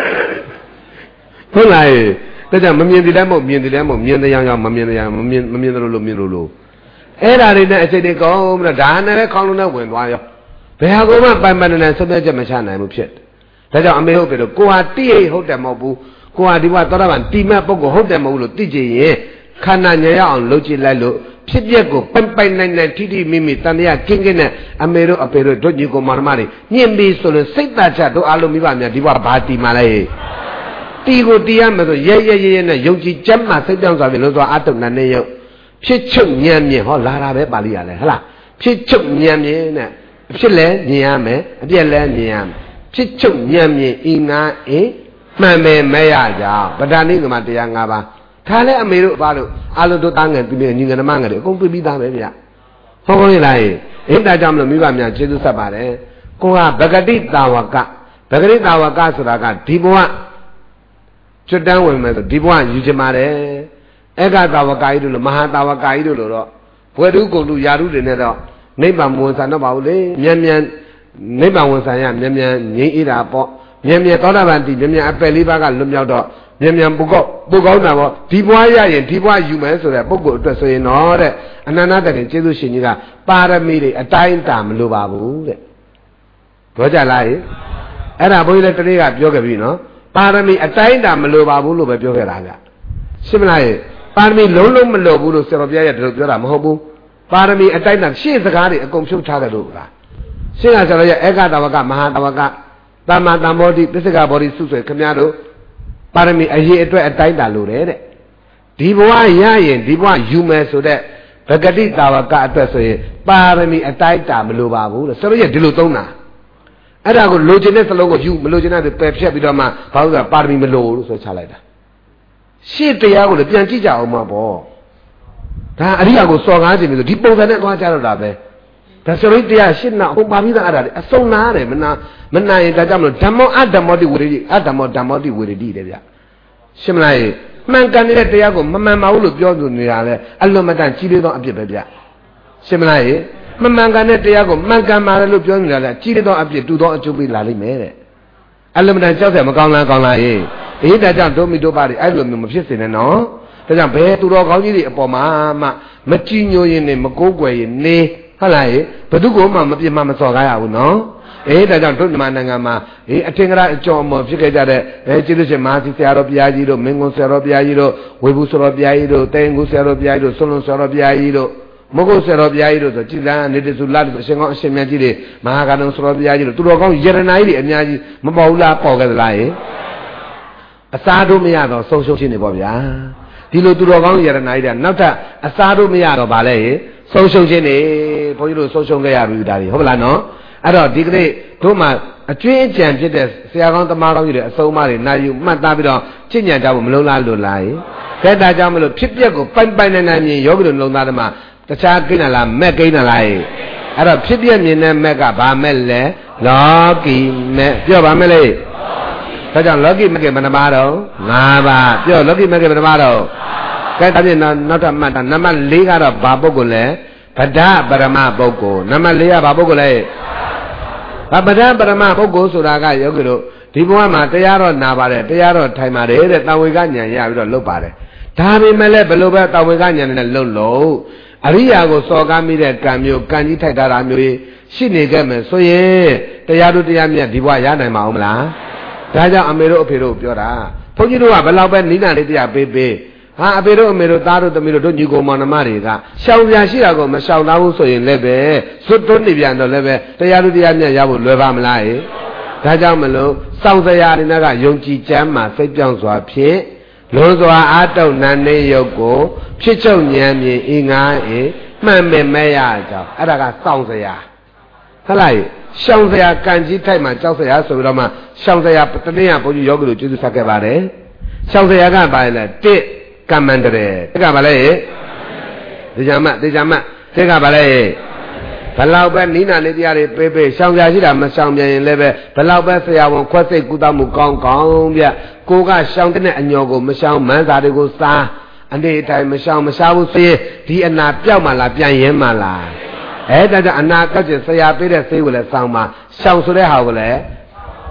ဟုတ်လားဒါကြောင့်မမြင်တယ်လည်းမဟုတ်မြင်တယ်လည်းမဟုတ်မြင်တယ်ရောင်မမြင်တယ်ရောင်မမြင်မမြင်တယ်လို့လို့မြင်လို့လို့အဲ့ဒါတွေနဲ့အစိတ်တွေကောင်းပြီးတော့ဒါနဲ့လည်းခေါင်းလုံးနဲ့ဝင်သွားရောဘယ်ဟာကိုမှပိုင်ပိုင်နဲ့ဆုံးဖြတ်ချက်မချနိုင်ဘူးဖြစ်တယ်ဒါကြောင့်အမေဟုတ်ပြီလို့ကိုဟာတိရိဟုတ်တယ်မဟုတ်ဘူးကိုဟာဒီဘသောတာပန်တိမဲ့ပုဂ္ဂိုလ်ဟုတ်တယ်မဟုတ်ဘူးလို့သိကြရင်ခန္ဓာဉာဏ်ရအောင်လုပ်ကြည့်လိုက်လို့ဖြစ်ပျက်ကိုပိုင်ပိုင်နိုင်နိုင်ထိထိမိမိတန်တရားကင်းကင်းနဲ့အမေတို့အဖေတို့တို့ညီကိုမောင်နှမတွေညှင့်ပြီးဆိုလို့စိတ်သားချတို့အားလုံးမိဘများဒီဘဘာတီမှလဲတီကိုတီးရမယ်ဆိုရဲရဲရဲရဲနဲ့ယုံကြည်ချက်မှစိတ်ပြောင်းသွားပြီလို့ဆိုအတုဏနဲ့ယုတ်ဖြစ်ချုပ်ဉာဏ်မြင်ဟောလာတာပဲပါဠိရလဲဟလားဖြစ်ချုပ်ဉာဏ်မြင်နဲ့ဖြစ်လဲမြင်ရမယ်အပြက်လဲမြင်ရမယ်ဖြစ်ချုပ်ဉာဏ်မြင်ဤငါအေးမှန်မယ်မဲရကြပဒဏိကမတရား၅ပါးထားလဲအမေတို့အဘတို့အာလုံးတို့သားငယ်သူတွေညီငယ်နှမငယ်တွေအကုန်ပြပြီးသားပဲဗျဟုတ်ကောင်းလားအဲ့ဒါကြောင့်မလို့မိဘများကျေးဇူးဆက်ပါတယ်ကိုကဗဂတိတာဝကဗဂတိတာဝကဆိုတာကဒီဘဝကျွတ်တန်းဝင်မယ်ဆိုဒီဘဝယူချင်ပါတယ်ဧကတာဝကကြီးတို့လို့မဟာတာဝကကြီးတို့လို့တော့ဘွယ်တုကုန်လူယာတုတွေနဲ့တော့နိဗ္ဗာန်ဝန်ဆန်တော့ပါဘူးလေမြန်မြန်နိဗ္ဗာန်ဝန်ဆန်ရမြန်မြန်ငြိမ်းအေးတာပေါ့မြန်မြန်သောတာပန်တည်မြန်မြန်အပယ်လေးပါးကလွတ်မြောက်တော့မြန်မြန်ပုကောက်ပုကောင်းတာပေါ့ဒီဘွားရရင်ဒီဘွားယူမယ်ဆိုတဲ့ပုဂ္ဂိုလ်အတွက်ဆိုရင်တော့တဲ့အနန္တတခင်ကျေးဇူးရှင်ကြီးကပါရမီတွေအတိုင်းတာမလိုပါဘူးတဲ့ပြောကြလားအဲ့ဒါဘုန်းကြီးလည်းတနေ့ကပြောခဲ့ပြီနော်ပါရမီအတိုင်းတာမလိုပါဘူးလို့ပဲပြောခဲ့တာဗျရှင်းမလားပါရမီလုံးလုံးမလိုဘူးလို့ဆရာတော်ဘုရားရဲ့ဒီလိုပြောတာမဟုတ်ဘူးပါရမီအတိုင်းတာရှေ့စကားတွေအကုန်ဖြုတ်ထားတယ်လို့လားရှင်းတာဆရာတော်ရဲ့ဧကတဝကမဟာတဝကသမ္မာသမ္ဗောဓိပစ္စကဘောဓိစုဆွေခမည်းတော်ပါရမီအရေးအတွက်အတိုင်းတာလို့တဲ့ဒီဘဝရရင်ဒီဘဝယူမယ်ဆိုတဲ့ဗဂတိတာဝကအတွက်ဆိုရင်ပါရမီအတိုင်းတာမလိုပါဘူးလို့ဆရာတော်ရဲ့ဒီလိုသုံးတာအဲ့ဒါကိုလိုချင်တဲ့စလုံးကိုယူမလိုချင်တဲ့ပယ်ဖြတ်ပြီးတော့မှဘာလို့လဲပါရမီမလိုလို့ဆိုချလိုက်တာရှေ့တရားကိုလည်းပြန်ကြည့်ကြအောင်မှာပေါ့ဒါအရိယာကိုစော်ကားခြင်းမျိုးဆိုဒီပုံစံနဲ့သွားကြတော့တာပဲဒါဆိုရင်တရားရှင်းနာဟိုပါပြီးသားအဲ့ဒါလေအစုံနာတယ်မနာမနာရင်ဒါကြောင့်မလို့ဓမ္မောအဓမ္မောတိဝေရတိအဓမ္မောဓမ္မောတိဝေရတိတဲ့ဗျရှင်းမလားမှန်ကန်တဲ့တရားကိုမမှန်ပါဘူးလို့ပြောသူနေရလဲအလွန်မတန်ကြီးလေးသောအပြစ်ပဲဗျရှင်းမလားမမှန်ကန်တဲ့တရားကိုမှန်ကန်ပါတယ်လို့ပြောနေရလဲကြီးလေးသောအပြစ်တူသောအကျိုးပေးလာလိမ့်မယ်တဲ့အလွန်မတန်ကြောက်တယ်မကောင်းလားကောင်းလားအေးအေးဒါကြောင့်ဒုမိဒုပါတွေအဲ့လိုမျိုးမဖြစ်စေနဲ့နော်ဒါကြောင့်ဘယ်သူတော်ကောင်းကြီးတွေအပေါ်မှာမှမကြည်ညိုရင်နဲ့မကိုးကွယ်ရင်နေဟုတ်လားဘယ်သူကိုမှမပြစ်မှမစော်ကားရဘူးနော်အေးဒါကြောင့်တို့မြန်မာနိုင်ငံမှာအေးအထင်ကရအကျော်အမော်ဖြစ်ခဲ့ကြတဲ့အဲကျေးဇူးရှင်မဟာစီဆရာတော်ဘုရားကြီးတို့မင်းကုန်းဆရာတော်ဘုရားကြီးတို့ဝေဘူးဆရာတော်ဘုရားကြီးတို့တိုင်ကူဆရာတော်ဘုရားကြီးတို့ဆွန်လွန်ဆရာတော်ဘုရားကြီးတို့မဟုတ်ဆရာတော်ဘုရားကြီးတို့ဆိုကြည်လန်းနေတစုလာအရှင်ကောင်းအရှင်မြတ်ကြီးတွေမဟာကဏ္ဍဆရာတော်ဘုရားကြီးတို့သူတော်ကောင်းယရနာကြီးတွေအများကြီးမပေါ်ဘူးလားပေါ်ခဲ့သလားဟင်အစားတို့မရတော့ဆုံးရှုံးခြင်းတွေပေါ့ဗျာဒီလိုသူတော်ကောင်းယရနာကြီးတွေနောက်ထပ်အစားတို့မရတော့ဗာလဲဟင်ဆုံးရှုံးခြင်းတွေဘုန်းကြီးတို့ဆုံးရှုံးခဲ့ရပြီဒါတွေဟုတ်မလားနော်အဲ့တော့ဒီကနေ့တို့မှအကျွင်းအကြံဖြစ်တဲ့ဆရာကောင်းတမကောင်းကြီးတွေအဆုံးအမတွေနိုင်ယူမှတ်သားပြီးတော့ချင့်ညံကြဖို့မလုံးလားလို့လားကဲဒါကြောင့်မလို့ဖြစ်ပျက်ကိုပိုင်ပိုင်နိုင်နိုင်မြင်ယောဂီတို့လုံးသားဓမ္မတခြားကိန်းလားမက်ကိန်းလားအဲ့တော့ဖြစ်ပျက်မြင်တဲ့မက်ကဘာမက်လဲလောကီမက်ပြောပါမယ်လေဒါကြောင့်လောကီမက်ကဘယ်နှပါတော့၅ပါးပြောလောကီမက်ကဘယ်နှပါတော့ကဲဒါဖြင့်နောက်ထပ်မှတ်တာနံပါတ်၄ကတော့ဘာပုဂ္ဂိုလ်လဲဗဒပရမပုဂ္ဂိုလ်နံပါတ်၄ကဘာပုဂ္ဂိုလ်လဲဗဗဒပရမပုဂ္ဂိုလ်ဆိုတာကယောဂီတို့ဒီဘဝမှာတရားတော်နာပါတယ်တရားတော်ထိုင်ပါတယ်တဲ့တာဝေကဉာဏ်ရပြီးတော့လုပ်ပါတယ်ဒါပေမဲ့လည်းဘယ်လိုပဲတာဝေကဉာဏ်နဲ့လုပ်လို့အရိယာကိုစော်ကားမိတဲ့ကံမျိုးကံကြီးထိုက်တာမျိုးရှိနေခဲ့မယ်ဆိုရင်တရားတို့တရားမြတ်ဒီဘဝရနိုင်မှာမလားဒါကြောင့်အမေတို့အဖေတို့ပြောတာဘုန်းကြီးတို့ကဘယ်လောက်ပဲနိဒာလေးတရားပေးပေးဟာအဖေတို့အမေတို့သားတို့သမီးတို့တို့ညီကိုမောင်နှမတွေကရှောင်ပြရှိတာကိုမရှောင်သားဘူးဆိုရင်လည်းပဲဇွတ်တွန်းနေပြန်တော့လည်းပဲတရားတို့တရားမြတ်ရဖို့လွယ်ပါမလားဟဲ့ဒါကြောင့်မလို့စောင့်စရာအနေနဲ့ကယုံကြည်ချမ်းမှာစိတ်ပြောင်းစွာဖြင့်လွန်စွာအာတုံနန်းနေရုပ်ကိုဖြစ်ချုပ်ဉာဏ်မြင်အင်္ဂါအေမှန်မဲ့မဲ့ရကြောင်းအဲ့ဒါကစောင့်စရာဟုတ်လားရှောင်စရာကံကြီးထိုက်မှာကြောက်စရာဆိုပြီးတော့မှရှောင်စရာတနည်းကဘုန်းကြီးယောဂီတို့ကျေးဇူးဆက်ခဲ့ပါတယ်ရှောင်စရာကပါလေတစ်ကမ္မန္တရေတက်ကဘာလဲတေချာမတေချာမတက်ကဘာလဲဘလောက်ပဲနိနာလေးတရားတွေပေးပေးရှောင်ပြရှိတာမရှောင်ပြန်ရင်လည်းပဲဘလောက်ပဲဆရာဝန်ခွက်စိတ်ကုသမှုကောင်းကောင်းဗျကိုကရှောင်တဲ့အညောကိုမရှောင်မန်းစာတွေကိုစားအနေအတိုင်းမရှောင်မရှားဘူးစေးဒီအနာပြောက်မှလားပြန်ရင်မှလားအဲဒါကြောင့်အနာကောက်ကျဆရာပေးတဲ့ဆေးကိုလည်းစောင်းပါရှောင်ဆိုတဲ့ဟာကိုလည်း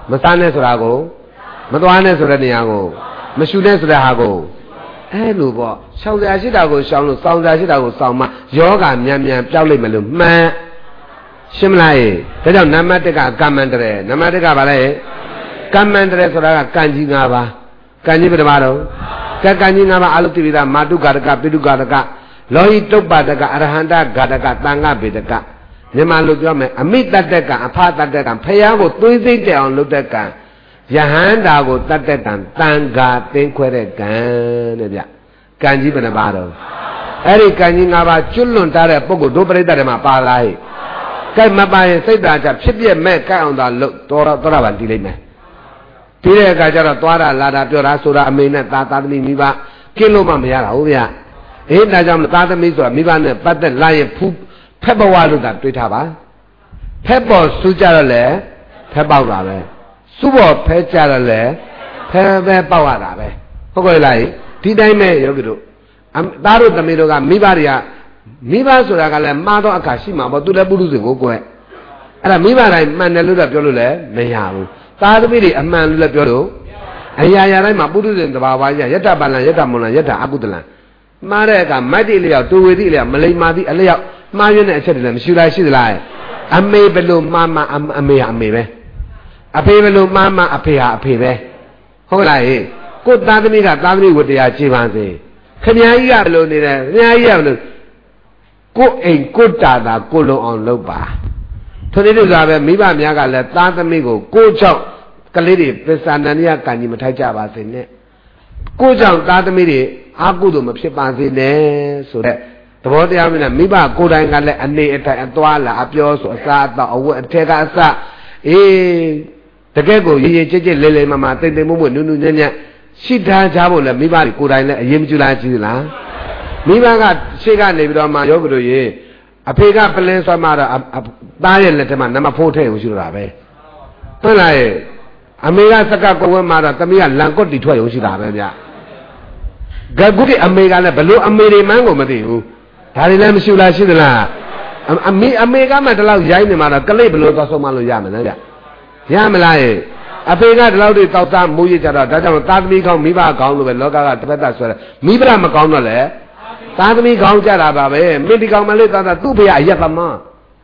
Masane Surago, Madwane Suraniago, Mashune Surago. Eh, Lubo, Shao the Ashidago, Shao, Sound the Ashidago, Sama, Yoga, Miam, Jolly Melum, Ma Shimlai, they don't Namateka, Kamandre, Namateka Ballet, Kamandre Sura, Kanji Nava, Kanji Bidamaro, Kanji Nava Alutivida, Madu Gadaka, Pidu Gadaka, Loi Tobadaga, Arahanda, Gadaka, Tanga Bidaka, Nemalu, a meet that deca, a part that deca, Payago, Tuesday on Ludeka. Yahanda would that and tanga think where it can. Kanji Benabado. Eric Kanji Nava Chulun Tara Pogo, Dobre Dama Palai. Kamabai said that Chipia met count on look Tora Toravantilime. Tire Gajara Tora, Lada Pura Sura, Mina, Tata Miva, Kiloma Mia, Ovia. Ain't Najam Tata Miso, Mivan, but the lion poop, pepper water that Tritava. Pepper Sujarale, Pepper. Subo Pecharale, Peve Pawarabe. Hogolai, Tidame Yogido. Am Daru the Midoga, Mibaria, Miba Suragale, Mado Akashima, but to the Buddhism Gogue. And a Miba, Manelula Piolule, Mayamu. Tadamiri, a man Lepio. And Yayama Buddhism, the Bawaya, Yeta Bana, Yeta Mona, Yeta Abudala. Marega, Mighty Lia, two with Ilia, Malay Madi, Alia, Marion, et cetera. Should I see the lie? I may below Mamma, I may, I may. A pay Mamma, a pay, a pay. Hola, good Dadamiga, Dadami with the Achivante. Can you have alone in there? Go a good Dada, go on Loba. Tonito Zabe, Miba Miaga, let Dadamigo, go chop, Kalidi, Pesandania, Kanimataja in there. Go chop, Dadamidi, Agudum of Shipanzi, so that the body of Miba, good and Neta and Tuala, Apios, or Sata, or Tega. Eh. The Gago, ye Lele Mamma, take the moment, Nunya, she died Jabo, and Mibari could I let him to like Chila. Miba got Shiga Navid on my Yogo ye. A pig up a lens of Mara, a dial letterman, number fourteen, which you have. Well, I Amiga Sakako Mara, Tamia, Lanco di Toy, which you have. Gaguti Amiga, below Amiri Mango Madu. Harinam Shula Shidla. Amiga Matala Yaimara, Calablo, Somalo Yamana. Yamalai, a pay got loud it out time, Mujara, Tadmi Gong, Miba Gong, with Loga, Tata, Mibra Maconole, Tadmi Gong Jara, Medical Maleta, two pay a Yapama.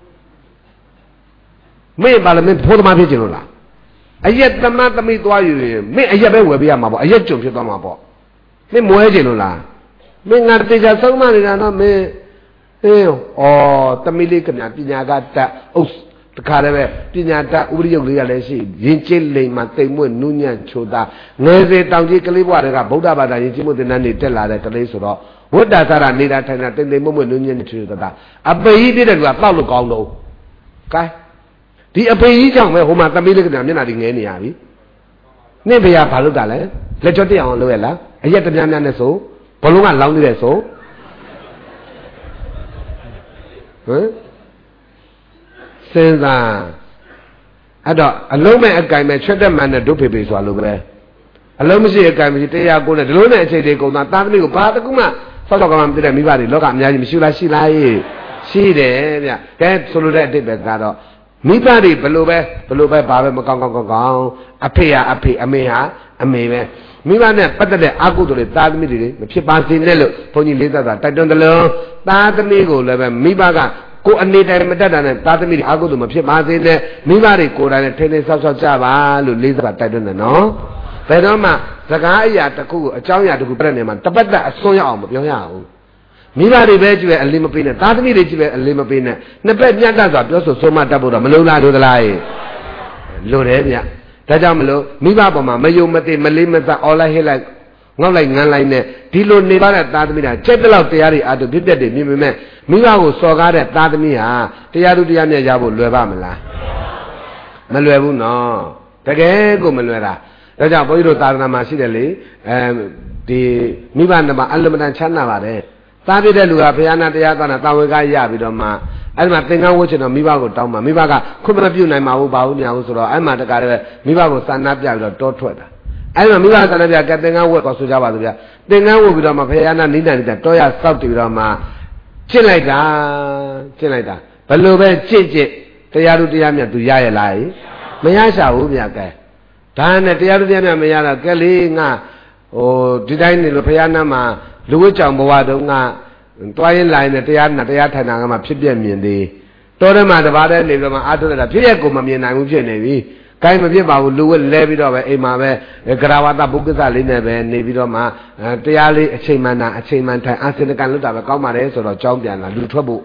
May Balamin put my pigeon. A yet the matter me to you, may a yabe will be a mabo, a yet jump to Mabo. May Moeginula. May not take a so many, and may, oh, Tamilican, Pinaga, oh. The Carave, Pinata, Urio Realesi, Vinchili, Matemu, Nunya, Choda, Neze, Tangi Caliwara, Boda, but I Jimo the Nani Tella, that Lesoro. What does I need at the moment Nunya Choda? A bay didn't have Paulo Gondo. Kai? The Abbey young who must have been nothing any abbey. Maybe a Paludale, let your dear on Luella, and yet the Nana so, Paluma long so. Huh? Since I don't alone a guy may check them and do people swallow there. Alone see a guy may take out the loan and say they go not that me go part of Kuma. So come to them, everybody look at me, I'm sure she lie. See there, get so that they better. Me body below there, below by Baba Macon, a pay, a pay, a mea, a mea. Me one that better than I go to the third meeting, the chip and Nello, pony later that I don't know. That me go, me baga. Go and need a method and Tatami Ago to Mapship Mazin, Mimari could and tennis of Java, Lisa, but I don't know. Pedoma, Zagaya, Taku, a Chaya to Breneman, Tabata, Soya, Yoyao. Mimari Veggie and Limapina, Tatami Richive and Limapina, Nepet Yagaza, also so much double, Malula to the lie. Lorelia, Tajamalo, Mibabama, Mayu Mate, Malimata, all I hear like. Not like Nanline, Tilo Nevada, Tadmina, check out the area at the Bidde, Mime, Miwa, Soga, Tadmia, Tiadu Diana Yabu, Levamela. Maluebu, no. Tagago Maluera. Raja Boiro Tarnama Sideli, the Mivanama, Aluman Chanavare. Tadi de Lua, Piana, the Yatana, Tawaga Yabidoma. I'm not thinking of watching a Mivago Tama, Mivaga, couldn't have you name my Baunia, I'm at the Carve, Mivago Sanapia, Tortweta. I don't know that I get the work of Sujava. Then I will be on my Payana Nina, the Toya South Rama. Chilida, Chilida. Palove Chichi, Tayaru Diamia to Yaya Lai. Mayasha Ubiaka. 다음에 대야루디아면 메야라 깰리가 어 디자인으로 배야나마 누구짱 모아도가 또한 라인에 대야나 대야타나가마 피비면데 또래마다 바래 내려면 아들라 피했고만 미나고 피네비 가이면 피바고 누구 레비도베 이마베 그라와다 부그살리네베 내비도마 대야리 아침만나 아침만타 아스르간 루다베 까마레서로 정변라 루트부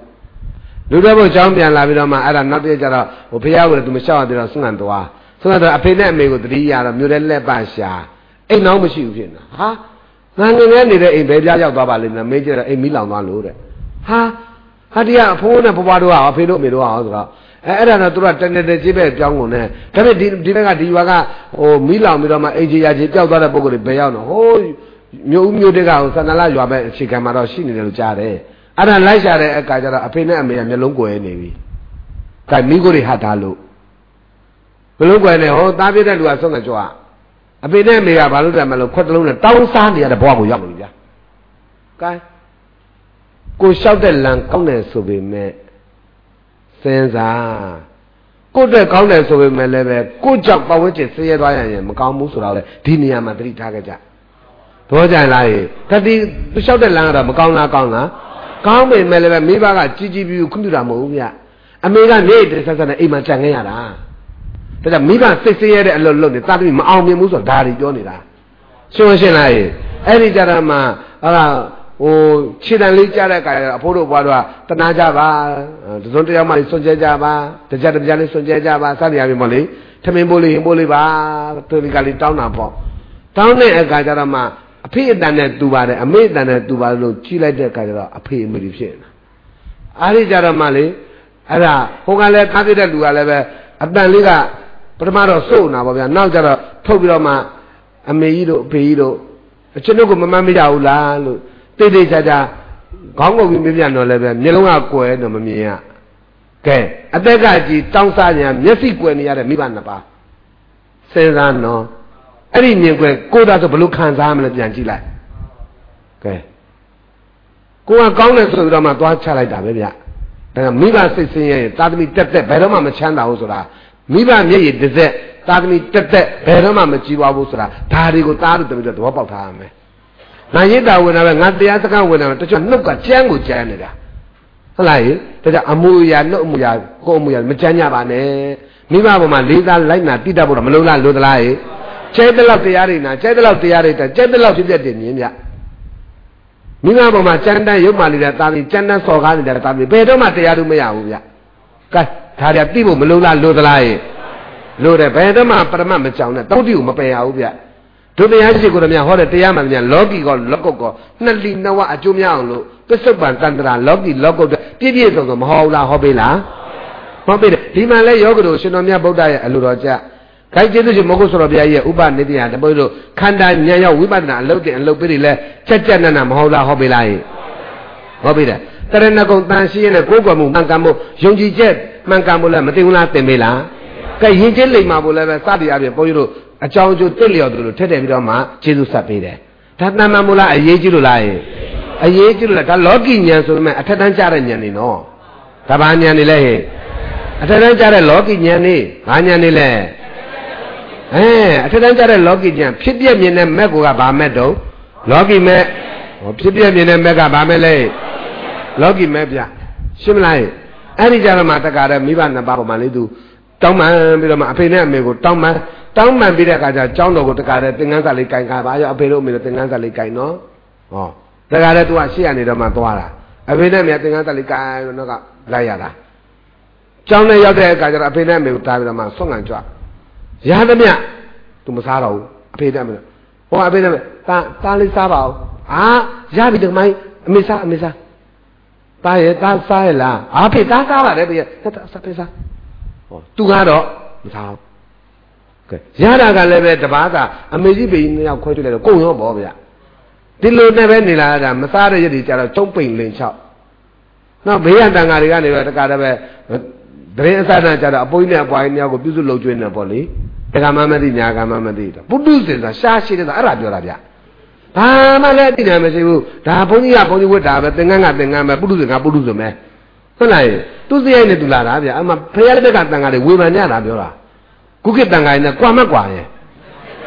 루트부 정변라비도마 알아 나대자라 어 배야고 좀 샤와들어 순간도와 순간도 앞에 내 메고 드리야라 묘레레 바샤အိမ်နောက်မရှိဘူးဖြစ်နေတာဟာငါငငယ်နေတဲ့အိမ်ဘယ်ပြရောက်သွားပါလိမ့်မလဲမေးကြတော့အိမ်မီးလောင်သွားလို့တဲ့ဟာဟာဒီကအဖိုးနဲ့ဘဘတို့ကအဖေတို့အမေတို့ကဆိုတော့အဲအဲ့ဒါတော့သူကတနေတကြီးပဲပြောင်းကုန်တယ်ဒါပေမဲ့ဒီဒီဘက်ကဒီရွာကဟိုမီးလောင်ပြီးတော့မှအိမ်ကြီးရာကြီးပျောက်သွားတဲ့ပုံကိုယ်တွေဘယ်ရောက်တော့ဟိုးမြို့ဦးမြို့တွေကဟိုဆန္ဒလာရွာပဲအခြေခံမှာတော့ရှိနေတယ်လို့ကြားတယ်အဲ့ဒါလိုက်ရှာတဲ့အခါကျတော့အဖေနဲ့အမေကမျက်လုံးကွယ်နေပြီကဲမိကိုတွေဟတ်ထားလို့ဘယ်လုံးကွယ်နေဟောသားပြတဲ့လူကဆုံးကကြွားအဖေနဲ့အမေကဘာလို့တယ်မလို့ခွက်တလုံးနဲ့တောင်းစားနေရတဲ့ဘဝကိုရောက်လို့ဗျာကဲကိုလျှောက်တဲ့လံကောင်းတယ်ဆိုပေမဲ့စဉ်းစားကိုတဲ့ကောင်းတယ်ဆိုပေမဲ့လည်းပဲကိုကြောင့်ပတ်ဝန်းကျင်ဆင်းရဲသွားရရင်မကောင်းဘူးဆိုတော့လေဒီနေရာမှာသတိထားကြကြတော့ကြလားရေတတိလျှောက်တဲ့လံကတော့မကောင်းလားကောင်းလားကောင်းပေမဲ့လည်းပဲမိဘကကြီးကြီးပြီးခွင့်ပြုတာမဟုတ်ဘူးဗျအမေကနေတည်းဆက်ဆက်နဲ့အိမ်မှာကြံခဲ့ရတာဒါကြောင့်မိဘစိတ်ဆင်းရဲတဲ့အလုပ်လုပ်နေတာသမီးမအောင်မြင်ဘူးဆိုတော့ဒါတွေပြောနေတာရှင်းရှင်းလားရေအဲ့ဒီကြတာမှဟာဟိုခြေတံလေးကြားတဲ့အခါကျတော့အဖိုးတို့ဘွားတို့ကတနာကြပါတစုံတယောက်မှစွန့်ကြဲကြပါတကြတကြလေးစွန့်ကြဲကြပါစသည်အပြင်ပေါ့လေထမင်းပိုးလေးရင်ပိုးလေးပါသူဒီကလေးတောင်းတာပေါ့တောင်းတဲ့အခါကျတော့မှအဖေအတန်နဲ့တူပါတယ်အမေအတန်နဲ့တူပါလို့ကြီးလိုက်တဲ့အခါကျတော့အဖေအမေကြီးဖြစ်နေတာအားဒီကြတော့မှလေအဲ့ဒါဟိုကလည်းသားပြတဲ့လူကလည်းပဲအတန်လေးကပထမတော့စိုးနာပါဗျာနောက်ကျတော့ထုတ်ပြီးတော့မှအမေကြီးတို့အဖေကြီးတို့အချင်းတို့ကမမှန်မရဘူးလားလို့တိတ်တိတ်ချာချာခေါင်းငုံပြီးမပြန်တော့လည်းပဲမျက်လုံးကကွယ်တော့မမြင်ရကဲအသက်ကကြီးတောင်းစားညာမျက်စိကွယ်နေရတဲ့မိဘနှစ်ပါးစဉ်းစားနော်အဲ့ဒီမြင်ကွယ်ကိုယ်သာဆိုဘလို့ခံစားမလဲပြန်ကြည့်လိုက်ကဲကိုကကောင်းတယ်ဆိုပြီးတော့မှသွားချလိုက်တာပဲဗျဒါကမိဘစိတ်ဆင်းရဲရင်သာသမီတက်တက်ဘယ်တော့မှမချမ်းသာဘူးဆိုတာမိဘမျက်ရည်တစ်သက်သာသမီတက်တက်ဘယ်တော့မှမကြည့်ပါဘူးဆိုတာဒါတွေကိုသားတို့တမီးတို့သဘောပေါက်ထားရမယ်။ငါရိတ်တာဝင်တာပဲငါတရားစကားဝင်တာပဲတချို့နှုတ်ကကြမ်းကိုကြမ်းနေတာဟုတ်လားဟင်ဒါကြောင့်အမူအရာနှုတ်အမူအရာကိုယ်အမူအရာမကြမ်းကြပါနဲ့မိဘပေါ်မှာလေးစားလိုက်နာတိတတ်ဖို့တော့မလုံးလားလို့သလားဟင်ကျဲတဲ့လောက်တရားတွေနာကျဲတဲ့လောက်တရားတွေတကျဲတဲ့လောက်ဖြစ်ဖြစ်တင်မြင်ဗျမိဘပေါ်မှာကြမ်းတမ်းရုပ်မာနေတဲ့သားသမီးကြမ်းတမ်းစော်ကားနေတဲ့သားသမီးဘယ်တော့မှတရားတို့မရဘူးဗျကဲဒါကြတိဖို့မလုံးလားလို့သလားဟင်လို့တယ်ဘယ်တော့မှပရမတ်မကြောင်နဲ့တောတိကိုမပယ်ရဘူးဗျဒုတရားရှိကိုယ်တော်များဟောတဲ့တရားမှများလောကီကောလောကုတ်ကောနှစ်လီနဝအကျိုးများအောင်လို့ပစ္စုပန်တန်တရာလောကီလောကုတ်ပြည့်ပြည့်စုံစုံမဟောဘူးလားဟောပေးလားဟောပေးတယ်ဒီမှာလဲယောဂတို့ရှင်တော်မြတ်ဗုဒ္ဓရဲ့အလိုတော်ကြခိုင်ကျေးဇူးရှင်မဟုတ်ဆိုတော်ဘုရားရဲ့ဥပနိတိယတပုဒ်တို့ခန္ဓာဉာဏ်ရောက်ဝိပဿနာအလုပ်တင်အလုပ်ပေးတယ်လဲချက်ချက်နက်နက်မဟောလားဟောပေးလားဟောပေးတယ်တရဏဂုံတန်ရှိရင်လည်းကိုယ်ကွယ်မှုမှန်ကန်မှုယုံကြည်ချက်မှန်ကန်မှုလည်းမသိဘူးလားသင်ပေးလားကဲရင်ချင်းလိမ္မာဖို့လည်းပဲစသည်အပြင်ဘုန်းကြီးတို့အကြောင်းအကျိုးတက်လျော်သူတို့ထက်တယ်ပြီးတော့မှကျေးဇူးဆက်ပေးတယ်ဒါတဏ္ဍမူလားအရေးကြီးလို့လားအရေးကြီးလို့လားဒါလောကီဉာဏ်ဆိုပေမဲ့အထက်တန်းကျတဲ့ဉာဏ်နေနော်ဒါဘာဉာဏ်နေလဲဟဲ့အထက်တန်းကျတဲ့လောကီဉာဏ်နေဘာဉာဏ်နေလဲအဲအထက်တန်းကျတဲ့လောကီဉာဏ်ဖြစ်ပြမြင်တဲ့မက်ကကဘာမက်တော့လောကီမက်ဟောဖြစ်ပြမြင်တဲ့မက်ကဘာမက်လဲလောကီမက်ဗျရှင်းမလားအဲ့ဒီကြတော့မှတက္ကရာမိဘနှစ်ပါးပေါ်မှာလေသူတောင်းပန်ပြီးတော့မှအဖေနဲ့အမေကိုတောင်းပန်တောင်းပန်ပြီးတဲ့အခါကျကျောင်းတော်ကိုတက္ကရာသင်္ကန်းစာလေးကင်ကာပါရောအဖေတို့အမေတို့သင်္ကန်းစာလေးကင်နော်ဟောတက္ကရာသူကရှေ့ကနေတော့မှသွားတာအဖေနဲ့အမေသင်္ကန်းစာလေးကင်တော့ကလိုက်ရတာကျောင်းနဲ့ရောက်တဲ့အခါကျတော့အဖေနဲ့အမေကိုတားပြီးတော့မှဆွန့်ငံကြွရသမျှသူမစားတော့ဘူးအဖေနဲ့အမေဟောအဖေနဲ့တာတားလေးစားပါဦးဟာရပြီဒီမိုင်းအမေစားအမေစားတားရဲ့တားစားရဲ့လားအဖေတားစားပါတယ်ဗျာစားပေးစားဟောသူကတော့မစားဘူးကဲရတာကလည်းပဲတပားသာအမေကြီးပေကြီးနှစ်ယောက်ခွဲထွက်လိုက်တော့ကုန်ရောပေါ့ဗျာဒီလိုနဲ့ပဲနေလာတာမစားတဲ့ရက်တွေကြတော့ကျုံပိန်လင်ချောက်နောက်ဘေးရန်တန်ဃာတွေကနေပဲတခါတည်းပဲဒရင်အစတန်ကြတော့အပွိုးနဲ့အပွားကြီးနှစ်ယောက်ကိုပြုစုလုပ်ကျွေးနေပေါ့လေတက္ကမမသိညာကမမသိတော့ပုတုစင်သာရှားရှိတယ်ဆိုအဲ့ဒါပြောတာဗျဘာမှလည်းသိတယ်မရှိဘူးဒါဘုန်းကြီးကဘုန်းကြီးဝတ်တာပဲသင်္ကန်းကသင်္ကန်းပဲပုတုစင်ကပုတုစင်ပဲဟုတ်လားသူစရိုက်နဲ့သူလာတာဗျအမှဖရာတက်ကတန်ဃာတွေဝေဖန်ကြတာပြောတာကုကိတန်ဃာနဲ့ကွာမကွာရဲ့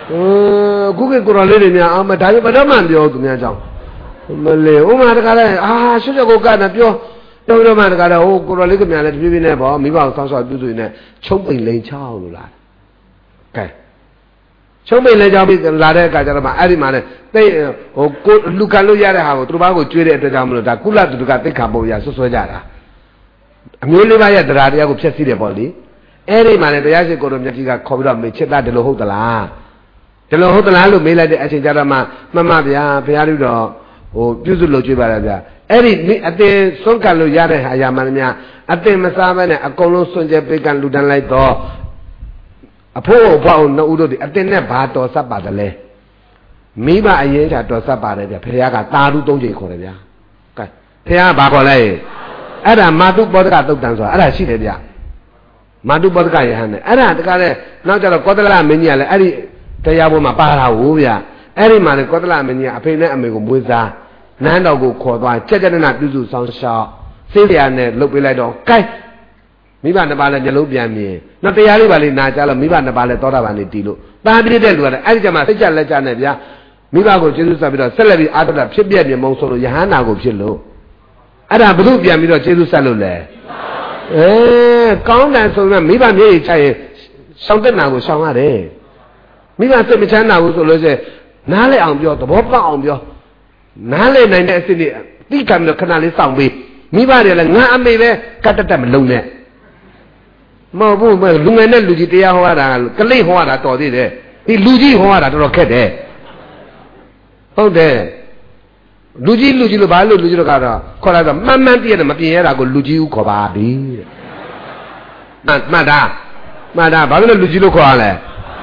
ခုကကိုတော်လေးတွေများအောင်မဒါပေမဲ့တော့မှပြောသူများကြောင့်မလေးဥမာတကားလဲအာရှုပ်ကိုကနဲ့ပြောတော့တော့မှတကားလဲဟိုကိုတော်လေးကများလဲတပြေးပြေးနဲ့ပေါ့မိဘကိုဆောင်းဆောင်းပြုစုနေချုံပိန်လိန်ချောင်းလို့လားကဲချုံပိန်လိန်ချောင်းပြီးလာတဲ့အခါကျတော့မှအဲ့ဒီမှာလဲသိဟိုကိုလူခံလို့ရတဲ့ဟာကိုသူတို့ဘာကိုကျွေးတဲ့အတွက်ကြောင့်မလို့ဒါကုလတုကသိက္ခာပုံရဆွဆွဲကြတာအမျိုးလေးပါးရဲ့တရားတရားကိုဖျက်ဆီးတယ်ပေါ့လေအဲ့ဒီမှာလဲတရားရှိကိုတော်မြတ်ကြီးကခေါ်ပြီးတော့မေချစ်တာဒီလိုဟုတ်သလားဒီလိုဟုတ်သလားလို့မေးလိုက်တဲ့အချိန်ကျတော့မှမှန်ပါဗျာဘုရားတို့တော့ဟိုပြုစုလုပ်ကြွေးပါလားဗျာအဲ့ဒီအတင်စွန့်ကပ်လို့ရတဲ့ဟာရမှန်များအတင်မစားဘဲနဲ့အကုန်လုံးစွန့်ကြဲပိတ်ကန်လူတန်းလိုက်တော့အဖို့အဖောက်နှစ်ဦးတို့ဒီအတင်နဲ့ဘာတော်ဆက်ပါတယ်လဲမိဘအရင်ချာတော်ဆက်ပါတယ်ဗျာဘုရားကတာရုသုံးချိန်ခေါ်တယ်ဗျာကဲဘုရားဘာခေါ်လဲအဲ့ဒါမာတုပောဒကတုတ်တန်ဆိုတာအဲ့ဒါရှိတယ်ဗျာမာတုပောဒကယဟန်နဲ့အဲ့ဒါတကားလဲနောက်ကျတော့ကောသလမင်းကြီးကလည်းအဲ့ဒီတရားပေါ်မှာပါတာဟိုဗျာအဲ့ဒီမှာလေကောသလမင်းကြီးကအဖေနဲ့အမေကိုမွေးစားနန်းတော်ကိုခေါ်သွားကြက်ကြက်နနာပြုစုဆောင်ရှောက်စေးရနဲ့လှုပ်ပေးလိုက်တော့ကဲမိဘနှစ်ပါးလည်းမျက်လုံးပြန်မြင်နောက်တရားလေးပါလေးနာကြလို့မိဘနှစ်ပါးလည်းသောတာပန်နေတီးလို့တာပြည့်တဲ့လူကလည်းအဲ့ဒီကျမှစိတ်ကြလက်ကြနဲ့ဗျာမိဘကိုကျေးဇူးဆက်ပြီးတော့ဆက်လက်ပြီးအာတတဖြစ်ပြမြင်မုံဆိုလို့ယဟန္တာကိုဖြစ်လို့အဲ့ဒါဘုသူပြန်ပြီးတော့ကျေးဇူးဆက်လို့လေအဲကောင်းတယ်ဆိုရင်မိဘမျက်ရည်ချရင်ရှောင်းတဲ့နာကိုရှောင်းရတယ်မိဘစိတ်မချမ်းသာဘူးဆိုလို့ရှိရင်နားလဲအောင်ပြောသဘောပေါက်အောင်ပြောနားလဲနိုင်တဲ့အစစ်တွေသိခံပြီးတော့ခဏလေးစောင့်ပေးမိဘတွေလည်းငါအမေပဲကတ်တက်တက်မလုံးနဲ့မဟုတ်ဘူးလူငယ်နဲ့လူကြီးတရားဟောရတာကလေးဟောရတာတော်သေးတယ်ဒီလူကြီးဟောရတာတော်တော်ခက်တယ်ဟုတ်တယ်လူကြီးလူကြီးလို့ဘာလို့လူကြီးတို့ကတော့ခေါ်လိုက်တော့မှန်မှန်တည့်ရတယ်မပြင်ရတာကိုလူကြီးဦးခေါ်ပါသည်မှတ်မှတ်တာမှတ်တာဘာလို့လဲလူကြီးလို့ခေါ်ရလဲ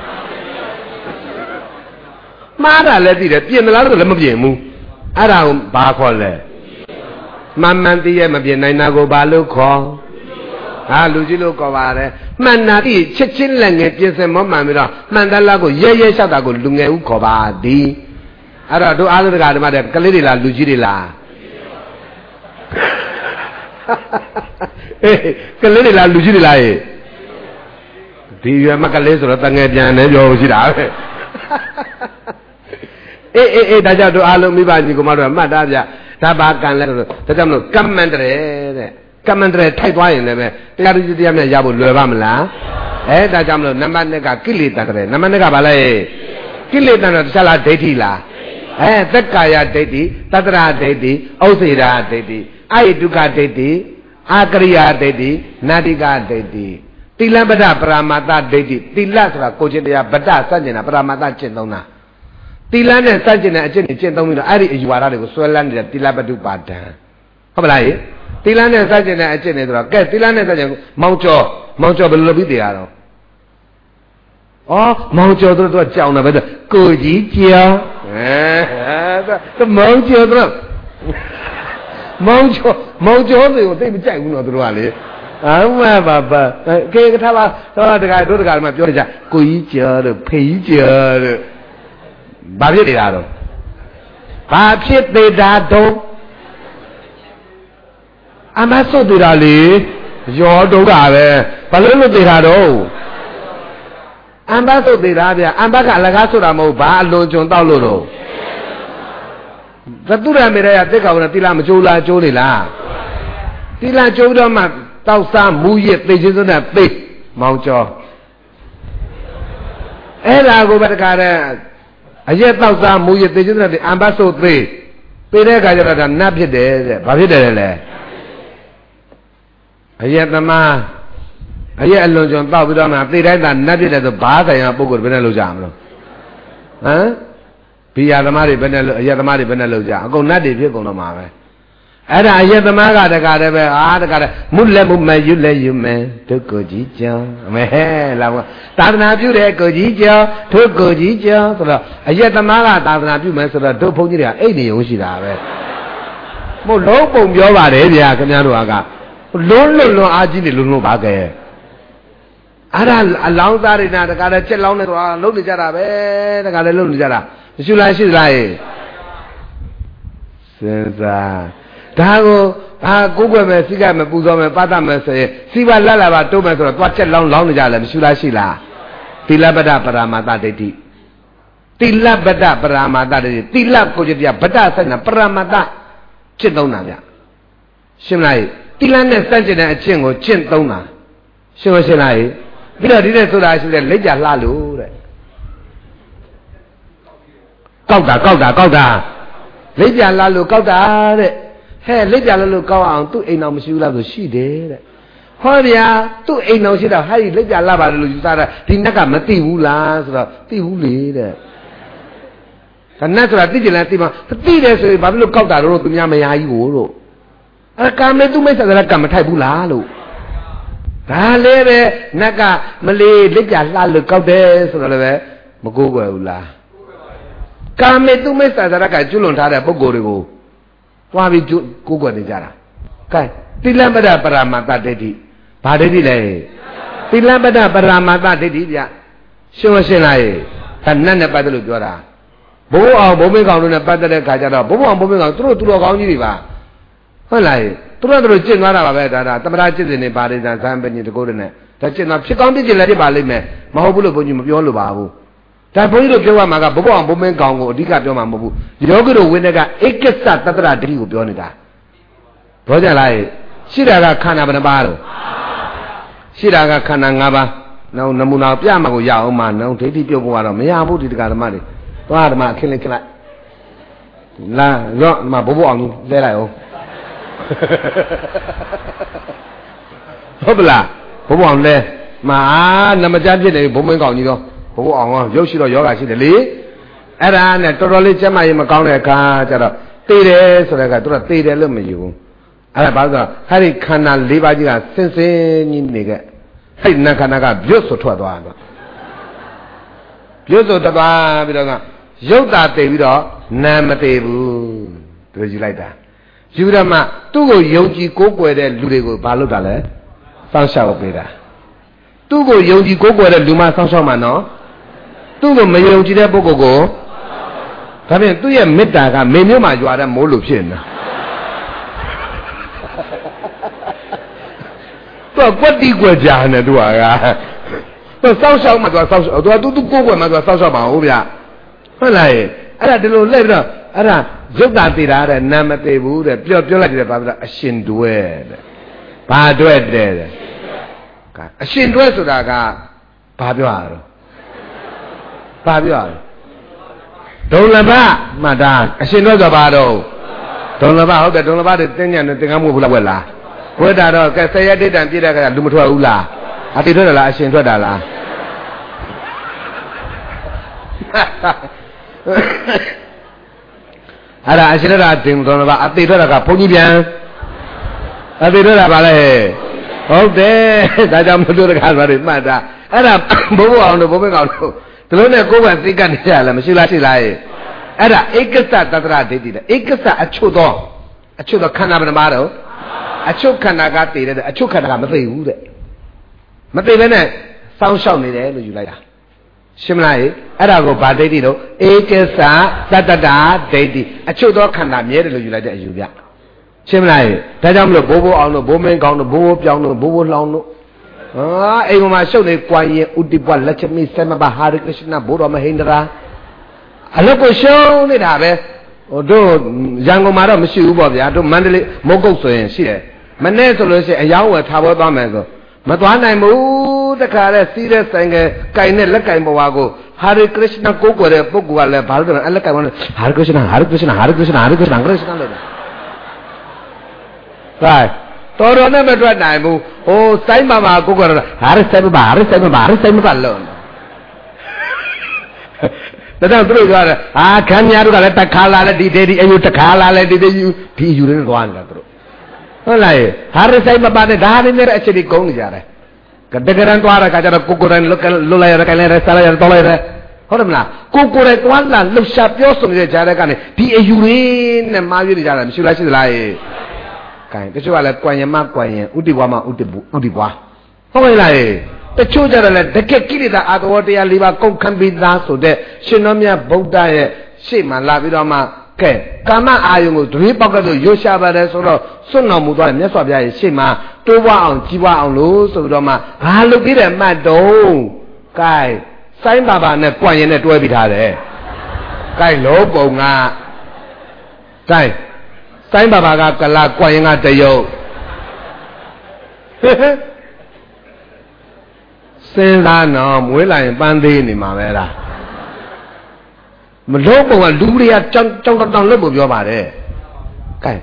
မှားတာလည်းသိတယ်ပြင်မလားလို့လည်းမပြင်ဘူးအဲ့ဒါကိုဘာခေါ်လဲမှန်မှန်တည့်ရမပြင်နိုင်တာကိုဘာလို့ခေါ်ဟာလူကြီးလို့ခေါ်ပါတယ်မှန်တာတည့်ချက်ချင်းလက်ငယ်ပြင်စင်မောမှန်ပြီးတော့မှန်တလားကိုရဲရဲရှောက်တာကိုလူငယ်ဦးခေါ်ပါသည်အဲ့တော့တို့အားလုံးတကာဓမ္မတဲ့ကလေးတွေလားလူကြီးတွေလားအေးကလေးတွေလားလူကြီးတွေလားဒီရွယ်မကလေးဆိုတော့တငယ်ပြန်နေပြောရှိတာပဲအေးအေးအေးဒါကြောင့်တို့အားလုံးမိဘကြီးကမတို့မှတ်သားကြဒါပါကံလဲဆိုတော့ဒါကြောင့်မလို့ကမ္မန္တရေတဲ့ကမ္မန္တရေထိုက်သွားရင်လည်းပဲတရားသူကြီးတရားမြတ်ရဖို့လွယ်ပါမလားအဲဒါကြောင့်မလို့နံပါတ်နှစ်ကကိလေသာတရေနံပါတ်နှစ်ကဘာလဲကိလေသာတော့တခြားလားဒိဋ္ဌိလားအဲသက္ကာယဒိဋ္ဌိတတ္တရာဒိဋ္ဌိဥစ္စေရာဒိဋ္ဌိအာယတုကဒိဋ္ဌိအာကရိယာဒိဋ္ဌိနာတိကဒိဋ္ဌိတိလပဒပရမတ္တဒိဋ္ဌိတိလဆိုတာကိုချင်းတရားဗဒ္ဒစัจကျင်တာပရမတ္တကျင့်သုံးတာတိလနဲ့စัจကျင်တဲ့အကျင့်တွေကျင့်သုံးပြီးတော့အဲ့ဒီအယူဝါဒတွေကိုဆွဲလန်းနေတဲ့တိလပတုပါဒံဟုတ်ပါလားယတိလနဲ့စัจကျင်တဲ့အကျင့်တွေဆိုတော့ကဲတိလနဲ့စัจကျင်မောင်ကျော်မောင်ကျော်ဘယ်လိုလုပ်ပြီးတရားတော့ဩမောင်ကျော်တို့တော့ကြောင်တာပဲကိုကြီးကျော်အဲမောင်ကျော်တို့မောင်ကျော်မောင်ကျော်တွေကိုသိမကြိုက်ဘူးနော်တို့ကလေအမဘာဘာကေကထားပါတော့တကယ်တို့တကယ်မှပြောကြကိုကြီးကျော်တို့ဖေကြီးကျော်တို့ဘာဖြစ်နေတာတော့ဘာဖြစ်သေးတာတော့အမဆုတ်သေးတာလေရောဒုက္ခပဲဘာလို့လို့သေးတာတော့အံဘတ်သုတ်သေးတာဗျအံဘတ်ကအလကားဆိုတာမဟုတ်ဘာအလွန်ကျွံတောက်လို့တော့သတုရမေရယတက်ကောင်နဲ့တိလာမကျိုးလားကျိုးနေလားတိလာကျိုးတော့မှတောက်စားမူရစ်သိချင်းစွန်းနဲ့သိမောင်ကျော်အဲ့ဒါကိုပဲတခါတည်းအရက်တောက်စားမူရစ်သိချင်းစွန်းနဲ့အံဘတ်သုတ်သေးပြေးတဲ့အခါကျတော့ဒါနတ်ဖြစ်တယ်တဲ့ဘာဖြစ်တယ်လဲအရက်သမားအရက်အလွန်ကျွံတောက်ပြီးတော့မှသိတိုင်းသာနတ်ဖြစ်တယ်ဆိုဘာဆိုင်ရာပုဂ္ဂိုလ်ဘယ်နဲ့လုပ်ကြမလို့ဟမ်ဘီယာသမားတွေဘယ်နဲ့လုပ်အရက်သမားတွေဘယ်နဲ့လုပ်ကြအကုန်နတ်တွေဖြစ်ကုန်တော့မှာပဲအဲ့ဒါအရက်သမားကတကားတည်းပဲအာတကားတည်းမုလက်မူမဲ့ယူလက်ယူမဲ့ဒုက္ကိုကြီးကျော်အမဲလာသာသနာပြုတဲ့ကိုကြီးကျော်ဒုက္ကိုကြီးကျော်ဆိုတော့အရက်သမားကသာသနာပြုမယ်ဆိုတော့ဒုဘုန်းကြီးတွေကအိတ်နေုံရှိတာပဲမို့လုံးပုံပြောပါတယ်ဗျာခင်ဗျားတို့ကလုံးလွတ်လွန်အားကြီးနေလုံးလုံးပါကဲအဲ့ဒါအလောင်းသားတွေနာတကားလည်းချက်လောင်းနေတော့လုံးနေကြတာပဲတကားလည်းလုံးနေကြတာမရှိလားရှိလားရေစဉ်းစားဒါကိုအာကိုယ်ွယ်မယ်စိကမယ်ပူဇော်မယ်ပတ်သက်မယ်ဆိုရင်စိပါလက်လာပါတိုးမယ်ဆိုတော့သွားချက်လောင်းလောင်းနေကြတယ်မရှိလားရှိလားသီလပဒပရမတ္တဒိဋ္ဌိ Tila bada paramata tila kojitia bada sana paramata cintona ya. Simlai tila ne sanjena cingo cintona. Sima simlai bila dia sudah sudah leja lalu. Kau dah kau dah kau dah leja lalu kau dah deh. Hei leja lalu kau ang tu enam siulah tu si deh. Horia tu enam siulah hari leja laba lalu juara tindakan mati ulah sudah ti uli deh. Karena sudah ti jalan ti mah, ti deh sudah baru kau dah lalu tu punya maya ibu lo. Kami tu mesti ada kami thai pula lo. Dah leh naga meli leja lalu kau deh sudah leh magu gua ulah. Kami tu mesti ada kami julun thara pukul itu. Wah biju gua ni cara. Kai tilam pada paramata dedi. Pada dedi leh. Tilam pada paramata dedi dia. Semua senai. Karena ni pada lu juara. Bawa awak bawa kau ni pada le kajar dah. Bawa awak bawa kau terus terus kau ni ba. Halai. Terus terus cint mana ba dah. Tamara cint ni pada dah sampai ni terkau ni. Dah cint nak sikau ni cint lagi balik ni. Mahu bulu pun cuma pion lu bahu. Dah pun itu pion maka bawa awak bawa kau ni dika pion mahu. Jadi kalau win dah ekesat tatra diri ku pion ni dah. Boleh lah. Siraga khana apa baru? Siraga khana ngapa? Nau namu nau pian mahu ya umma nau jadi pion buat orang. Maya abu di dekat mana? Tuh ada mak kini kena. Lah, yo mak bobo ang lelai oh. Hopla, bobo ang le. Ma nama jadi ni bobo kau ni doh. Bobo ang oh, yo sih doh yo kasih deli. Era ni terlalu cema yang kau ni kah cara. Tire, sudah kah terus tire lu meju. Ada bahagia. Hari khana leba juga sense ni ni ke. Hari nak khana kah biasa tua tua. Biasa tua tua bila kah. Yaudah tebilah nama tebu terus jelaidah. Jika mak tu ko yauji koko ada lure ko balu dah le, sangsau beda. Tu ko yauji koko ada luma sangsau mana? Tu ko mayauji dia pokok ko. Tapi tu yang meda kan, menu maju ada mulu pun. Tu apa di gua jahan tu aga. Tu sangsau maju sangsau, tu tu tu koko maju sangsau mau ya. Halai, ada dulu leh dah, ada jauh tidak ada nama tebu, ada pion pion lagi ada pada asin dua, pada dua ada, asin dua sudah kah, pada pion, pada pion, dong laba, mana, asin dua sudah pada, dong laba, ada dong laba ada tengah tengah mu pula pula, pula ada, kalau saya ada dan tidak ada dua dua ulah, hati itu adalah asin itu adalah. Ada asyik ada ting tuan apa? Ati itu ada kah? Punyi biang. Ati itu ada apa leh? Oh deh, dah jam tu dekat baru mana? Ada bawa orang tu bawa orang tu. Terus ni kau buat tiga ni sahaja, mesti lah sih lah. Ada eksa tatra deti dah. Eksa acu tu, acu tu khana mana baru? Acu khana kati dah. Acu khana kah mesti u deh. Mesti mana? Sound sound ni deh, lu julai dah. Simlai, ada ko badai di lo, eksa tata deti. Acu tu khana mier lu julai dah juga. Simlai, dah jam lo bobo orang lo, bobo kau lo, bobo piang lo, bobo lang lo. Ah, ini macam ni kuai udibuat lacemi sama bahari Krishna bodoh Mahendra. Anak ko show ni dah be. Odo jangan marah mesti ubah ya. Odo mandeli mogok soalnya sih. Mana selalu sih ayam wa thawat apa tu. Matuan ni mu dekare serius sange kain ni lekai bawa ko. Hari Krishna ko ko re pukul le baru tu lekai mana. Hari Krishna, Hari Krishna, Hari Krishna, Hari Krishna, Krishna le. Right. Toro na medwa nai mu. Oh, sai mama ko ko Hari sai mama, Hari sai mama, Hari sai mama lo. Tetapi terus ada. Ah, kan nyaru kalau tak kalah le di di ayu tak kalah le di di di ayu ni kawan lah terus. Oleh, Hari sai mama ni dah ni ni actually kong jara. Kedengaran tu ada kajar kukuran lulai ada kalian ada salah ada tolai ada. Orang mana? Kukuran tu ada lu siap yosong je jara kan. Di ayu ni ni maju di jara. Mesti lah sih lah. Kan, kecuali kuanya mak kuanya, udi wama udi bu, udi buah. Apa yang lain? Kecuali jalan dekat kiri dah ada orang yang libat kau kan bina sudah. Sinomnya Buddha ye, si mana lebih lama ke? Kama ayung tu, ni pakai tu Yosha pada soro, sunna muda ni sebab ya si mana tua orang jiwa orang lu sudah mah. Halu kira mah dong, kai. Saya bapa ni kuanya ni tua bida deh. cái lỗ bụng à cái sai bà bà cái là quay ngã tây yêu sinh ra nó mới lại ban đi này mà vậy là mà lỗ bụng là lú đi trong trong trong lớp bụng vô bà đấy cái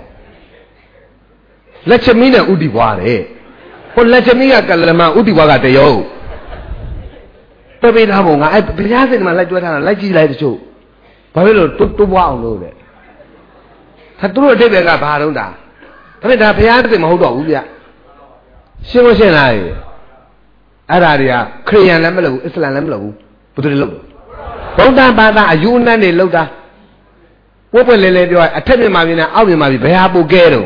lệch mi này udi quá đấy còn lệch mi cái là mà udi quá cái tây yêu tôi bây giờ bụng à bây giờ thì mà lại cho thằng lại chi lại được chú bao nhiêu tôi tôi bao nhiêu đấy thật tôi đây về cả bà đâu đã thế nên bây giờ thì mà không đủ vậy xem có xem này ở đây à Christian làm cái gì Islam làm cái gì bút đi lâu bóng đá ba ta ayu nan đi lâu ta quốc bên lên lên đi à thép mà bị nè áo mà bị bây giờ bù kê rồi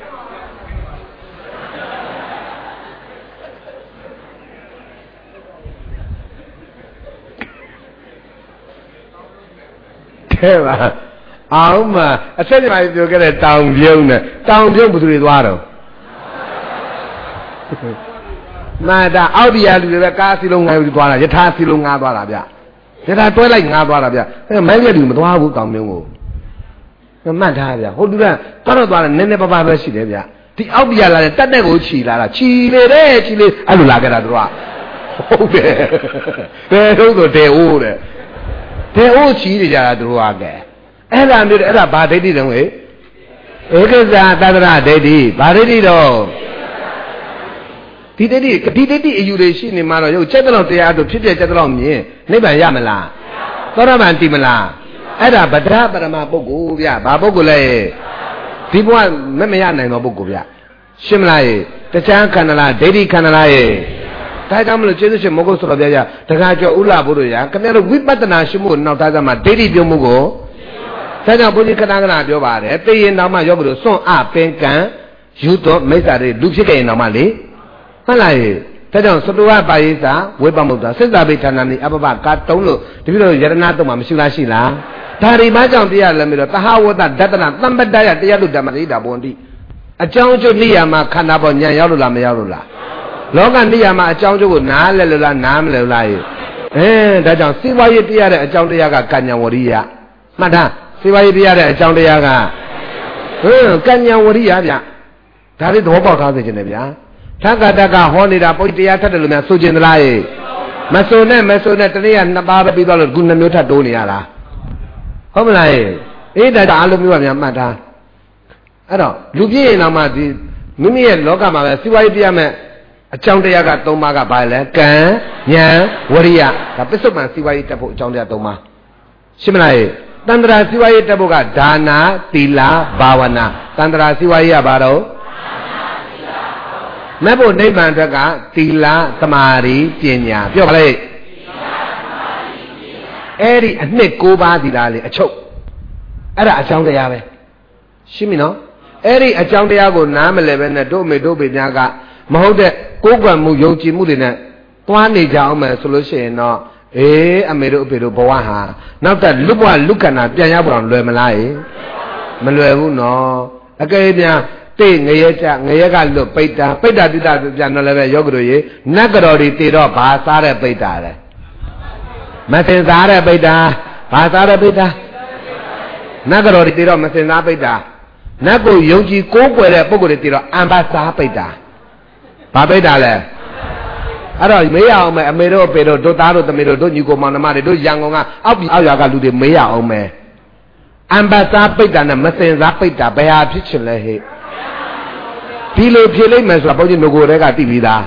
thế mà áo mà thép mà bị cái này tòng biêu nè tòng biêu bút đi qua rồi mà đã áo đi ăn được cá xì lông ngay đi qua là chỉ tha xì lông ngã qua là bia chỉ tha tối lại ngã qua là bia thế mấy cái điều mà tôi không tòng biêu ngô mà tha bia hồi đó tôi nói tôi là nên nên bà bà xí đấy bia thì áo đi ăn là tất nhiên cũng xí là xí lên đấy xí lên anh là cái đó tôi không đấy thế đâu có thế u đấy thế u xí thì ra tôi cái ấy là người ấy là bà đấy đi đâu ấy ấy cái gì ta ra đấy đi bà đấy đi đâu đi đấy đi đi đấy đi yêu đấy xí này mà rồi chết đâu thì à tôi chết chết đâu nhỉ này bạn ya mà là có ra bạn tìm mà là ấy là bát ra bát mà bốc cụ bia bà bốc cụ này đi qua mấy mấy anh này mà bốc cụ bia xem lại tất cả khán là đấy đi khán là tại sao mà chết chết một cái số bia ya tất cả cho ula bố rồi ya cái này là vipassana xem một nào tại sao mà đấy đi biểu một cái tại sao bố đi khán khán biểu bà đấy bây giờ nào mà cho bố xong à bên cạnh yêu to mấy sao đấy lúc cái nào mà đi mà lại thế đó số đó bài sa với bao nhiêu đó sinh ra bị thằng này áp bạc cả tống luôn thì bây giờ giờ nó tôi mà mình suy nghĩ là thà đi bán trong thì là mình ta hao ta đặt ta tâm bất đại thì lúc đó mà đi đã buồn đi ở trong chỗ này mà khăn áo bao nhiêu rồi làm nhiêu rồi là lúc anh đi mà ở trong chỗ nào là là nào là là ê thế đó sĩ vai thì ở trong đây cái căn nhà vori à mà ta sĩ vai thì ở trong đây cái ừ căn nhà vori à vậy thà đi đồ bảo thà gì thế này thằng cả ta cả họ này đã bôi tiền thật là mình số tiền là gì mà số này mà số này tận này ba mươi đô la gun năm mươi thật đô này à không phải ấy đã đã luôn như vậy mà ta ấy đó lúc gì nào mà thì mình nghĩ là cái mà siêu ai đi mà trong đây cái tông mà cái bài là cái nhà voriya cái biết số mà siêu ai tập bộ trong đây tông mà xem này tantra siêu ai tập bộ cái dana tila bhavana tantra siêu ai à bà đâu mấy bộ này bạn ra cả tila samari penyaပြောပါလေအဲ့ဒီအနှစ်၉ပါးသီလလေအချုပ်အဲ့ဒါအကြောင်းတရားပဲရှင်းပြီနော်အဲ့ဒီအကြောင်းတရားကိုနားမလဲပဲနဲ့တို့မေတို့ပေများကမဟုတ်တဲ့ကိုယ်ကွယ်မှုယုံကြည်မှုတွေနဲ့သွားနေကြအောင်မယ်ဆိုလို့ရှိရင်တော့အေးအမေတို့အဖေတို့ဘဝဟာနောက်တက်လွတ်ဘဝလွတ်ခန္ဓာပြန်ရောက်အောင်လွယ်မလားရေမလွယ်ဘူးနော်အကယ်ပြန်တေငရဲကြငရဲကလွတ်ပိတ္တာပိတ္တာတိတ္တပြန်တော့လည်းပဲယောဂတို့ရေနတ်ကတော်တွေတည်တော့ဘာစားတဲ့ပိတ္တာလဲမစင်စားတဲ့ပိတ္တာဘာစားတဲ့ပိတ္တာနတ်ကတော်တွေတည်တော့မစင်စားပိတ္တာနတ်ကိုယုံကြည်ကိုးကွယ်တဲ့ပုဂ္ဂိုလ်တွေတည်တော့အံပါစားပိတ္တာဘာပိတ္တာလဲအဲ့တော့မေးရအောင်မယ်အမေတို့အဖေတို့တို့သားတို့သမီးတို့တို့ညီကိုမောင်နှမတွေတို့ရန်ကုန်ကအောက်ပြည်အောက်ရွာကလူတွေမေးရအောင်မယ်အံပါစားပိတ္တာနဲ့မစင်စားပိတ္တာဘယ်ဟာဖြစ်ချင်လဲဟဲ့ဒီလိုဖြေလိုက်မယ်ဆိုတာဘုန်းကြီးငကိုတွေကသိပြီးသား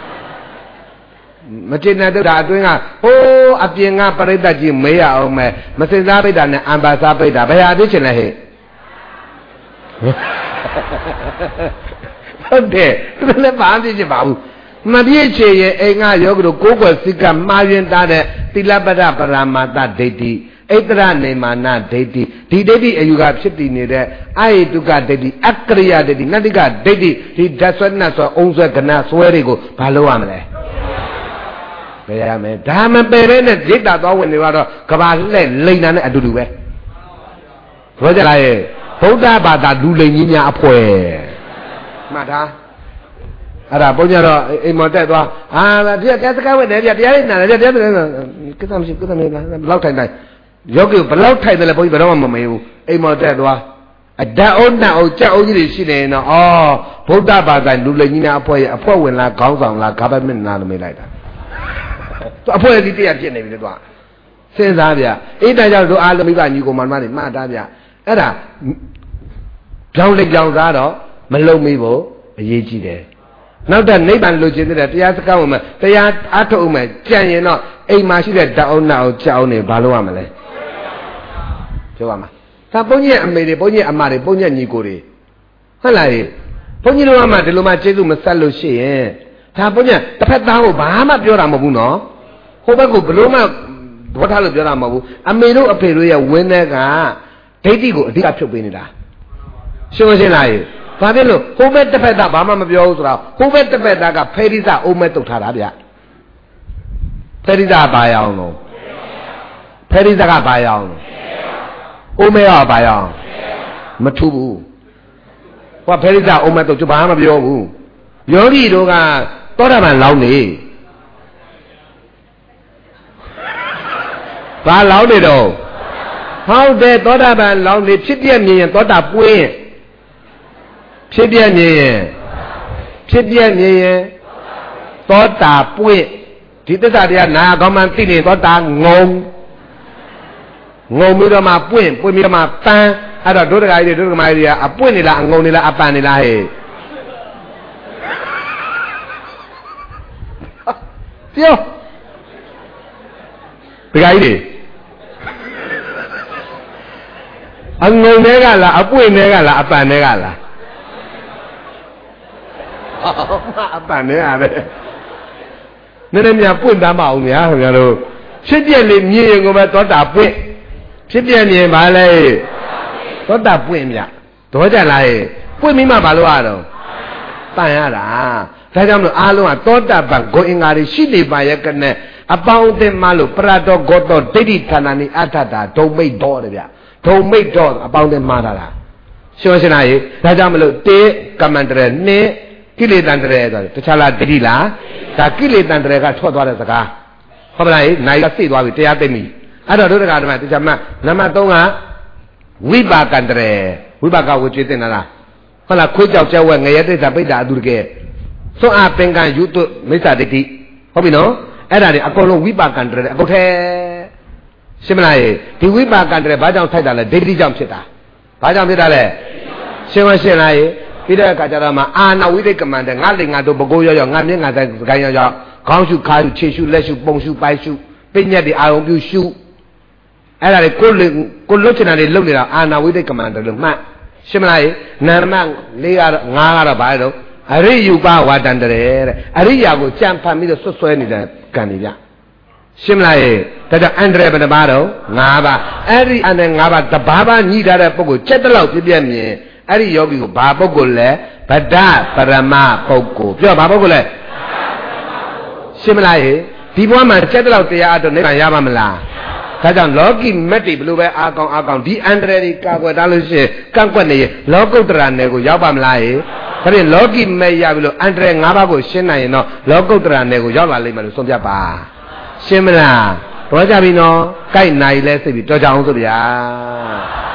မကျေနပ်တဲ့အတွင်းကဟိုးအပြင်ကပရိသတ်ကြီးမေးရအောင်မယ်မစင်စားပိတ္တာနဲ့အံပါစားပိတ္တာဘယ်ဟာဖြစ်ချင်လဲဟဲ့ဟုတ်တယ်သူလည်းဘာဖြစ်ချင်ပါဘူးမပြည့်ချေရဲ့အိမ်ကယောဂတို့ကိုးကွယ်စိတ်ကမှားယွင်းသားတဲ့သီလပဒပရမတ္တဒိဋ္ဌိဣတရနေမာနဒိဋ္ဌိဒီဒိဋ္ဌိအယူကဖြစ်တည်နေတဲ့အာယတုကဒိဋ္ဌိအကရိယဒိဋ္ဌိနတ္တိကဒိဋ္ဌိဒီဓာတ်ဆွဲနတ်ဆွဲအုံဆွဲကဏဆွဲတွေကိုဘာလုပ်ရမလဲပယ်ရမယ်ဒါမပယ်တဲ့နဲ့ဒိဋ္ဌာသွားဝင်နေတော့ကဘာလက်လိန်နာနဲ့အတူတူပဲပြောကြလားရဲ့ဗုဒ္ဓဘာသာလူလိန်ကြီးများအဖွဲမှတ်ထားအဲ့ဒါဘုန်းကြီးတော့အိမ်မော်တက်သွားဟာတရားတရားစကားဝတ်တယ်တရားတရားလေးနာတယ်တရားတရားကိစ္စမရှိကိစ္စမရှိဘယ်လောက်ထိုင်တိုင်းယောဂီဘယ်လောက်ထိုက်တယ်လဲဘုန်းကြီးဘယ်တော့မှမမေးဘူးအိမ်မော်တက်သွားအဓာတ်အုံးနဲ့အုံကြက်အုံးကြီးတွေရှိနေရင်တော့အော်ဗုဒ္ဓဘာသာလူလိမ်ကြီးများအဖွဲ့ရဲ့အဖွဲ့ဝင်လားခေါင်းဆောင်လား government လားလို့မေးလိုက်တာသူအဖွဲ့အစည်းတရားဖြစ်နေပြီလေသူကစဉ်းစားဗျအိမ်တိုင်ကြောင့်တို့အားလုံးမိဘညီကိုမောင်မတွေမှတ်သားဗျအဲ့ဒါကြောင်းလက်ကြောင်းသားတော့မလုံမိဖို့အရေးကြီးတယ်နောက်တော့နိဗ္ဗာန်လိုချင်တဲ့တရားစကားဝင်မှာတရားအားထုတ်အောင်မယ်ကြံရင်တော့အိမ်မှာရှိတဲ့ဓာတ်အုံးနှောက်ကြောက်အောင်နေဘာလို့ရမလဲပြောပါမှာဒါဘုန်းကြီးရဲ့အမေတွေဘုန်းကြီးအမတွေဘုန်းကြီးညီကိုတွေဟုတ်လားဘုန်းကြီးတို့ကမှဒီလိုမှကျေးဇူးမဆက်လို့ရှိရင်ဒါဘုန်းကြီးတစ်ဖက်သားကိုဘာမှပြောတာမဟုတ်ဘူးနော်ဟိုဘက်ကဘလို့မှဘောထားလို့ပြောတာမဟုတ်ဘူးအမေတို့အဖေတို့ရဲ့ဝင်းတဲ့ကဒိဋ္ဌိကိုအဓိကဖြုတ်ပေးနေတာရှင်းမရှင်းလားဘာဖြစ်လို့ဟိုဘက်တစ်ဖက်သားဘာမှမပြောဘူးဆိုတော့ဟိုဘက်တစ်ဖက်သားကဖေရိစအုံးမဲ့တုတ်ထားတာဗျဖေရိစဘာရအောင်လို့ဖေရိစကဘာရအောင်လို့အိုးမဲရောဘာရအောင်မထူးဘူးဟောဖေရိစအုံးမဲ့တုတ်ဘာမှမပြောဘူးယောဂီတို့ကသောတာပန်လောင်းနေဘာလောင်းနေတော့ဟုတ်တယ်သောတာပန်လောင်းနေဖြစ်ပြမြင်ရင်သောတာပွင့်ဖြစ်ပြမြင်ရင်ဖြစ်ပြမြင်ရင်သောတာပွင့်ဒီသစ္စာတရားနာကောင်းမှသိနေသောတာငုံငုံပြီးတော့မှပွင့်ပွင့်ပြီးတော့မှပန်းအဲ့တော့ဒုဒကာကြီးတွေဒုဒကမကြီးတွေကအပွင့်နေလားအငုံနေလားအပန်နေလားဟဲ့ပြောဒကာကြီးတွေအငုံတွေကလားအပွင့်တွေကလားအပန်တွေကလားအပန်တွေကပဲနည်းနည်းများပွင့်တမ်းပါအောင်များခင်ဗျားတို့ဖြစ်ပြက်လေးမြင်ရင်ကိုပဲသောတာပွင့်ဖြစ်ပြက်မြင်ပါလေသောတာပွင့်မြတော့ကြလားပွင့်မိမှမလို့ရတော့ပန်ရတာဒါကြောင့်မလို့အားလုံးကသောတာပန်ကိုအင်္ဂါတွေရှိနေပါရဲ့ကနဲ့အပေါင်းအသင်းမလို့ပရတောဂောတောဒိဋ္ဌိဌာနနိအထတာဒုံမိတ်တော်တယ်ဗျဒုံမိတ်တော်အပေါင်းအသင်းမှားတာလားရှင်းရှင်းလားဒါကြောင့်မလို့တေကမန္တရနှစ်ကိလေသာတရေဆိုတခြားလားဒိဋ္ဌိလားဒါကိလေသာတရေကထွက်သွားတဲ့စကားဟုတ်ပါလားနိုင်ကစိတ်သွားပြီတရားသိပြီအဲ့တော့ဒုဒကာဓမ္မတခြားမှနံပါတ်သုံးကဝိပါကံတရေဝိပါကဝကျွေးတင်တာလားဟုတ်လားခွေးကြောက်ကျဲဝဲငရဲတိစ္ဆာပိဋ္ဌာအတုတကယ်သွန်အားပင်ကံယူတုမိစ္ဆာဒိဋ္ဌိဟုတ်ပြီနော်အဲ့ဒါတွေအကုန်လုံးဝိပါကံတရေအကုန်ထဲရှင်းမလားဒီဝိပါကံတရေဘာကြောင့်ထိုက်တာလဲဒိဋ္ဌိကြောင့်ဖြစ်တာဘာကြောင့်ဖြစ်တာလဲရှင်းမရှင်းလားပြီးတဲ့အခါကျတော့မှအာနာဝိသိကမန္တငါလိငါတို့ဘကိုးရောရောငါမြင့်ငါတိုင်းစကိုင်းရောရောခေါင်းရှုခါရှုခြေရှုလက်ရှုပုံရှုပိုက်ရှုပညတ်တွေအာရုံပြုရှုအဲ့ဒါတွေကိုကိုလွတ်ချင်တာတွေလုပ်နေတာအာနာဝိသိကမန္တလို့မှတ်ရှင်းမလားနာမလေးကတော့ငါကတော့ဘာလဲတော့အရိယုပဝါဒန္တရေတဲ့အရိယာကိုကြံဖန်ပြီးတော့ဆွတ်ဆွဲနေတဲ့ကံတွေဗျရှင်းမလားဒါကြောင့်အန္တရာယ်ဘယ်နှပါတော့၅ပါးအဲ့ဒီအန္တရာယ်၅ပါးတဘာဘာညှိထားတဲ့ပုဂ္ဂိုလ်ချက်တလောက်ပြည့်ပြည့်မြင်အဲ့ဒီယောဂီကိုဘာပုဂ္ဂိုလ်လဲဗဒ္ဒပရမပုဂ္ဂိုလ်ပြောဘာပုဂ္ဂိုလ်လဲရှင်းမလားဒီဘဝမှာချက်တလောက်တရားအတော့နိဗ္ဗာန်ရပါမလားဒါကြောင့်လောကီမက်တွေဘလို့ပဲအာကောင်အာကောင်ဒီအန္တရာယ်တွေကာကွယ်ထားလို့ရှိရင်ကန့်ကွက်နေရင်လောကုတ္တရာနယ်ကိုရောက်ပါမလားဒါဖြင့်လောကီမက်ရပြီလို့အန္တရာယ်၅ပါးကိုရှင်းနိုင်ရင်တော့လောကုတ္တရာနယ်ကိုရောက်လာလိမ့်မယ်လို့ဆုံးဖြတ်ပါရှင်းမလားတော့ကြပြီနော်ကြိုက်နိုင်လဲစိတ်ပြီးတော်ကြအောင်ဆိုဗျာ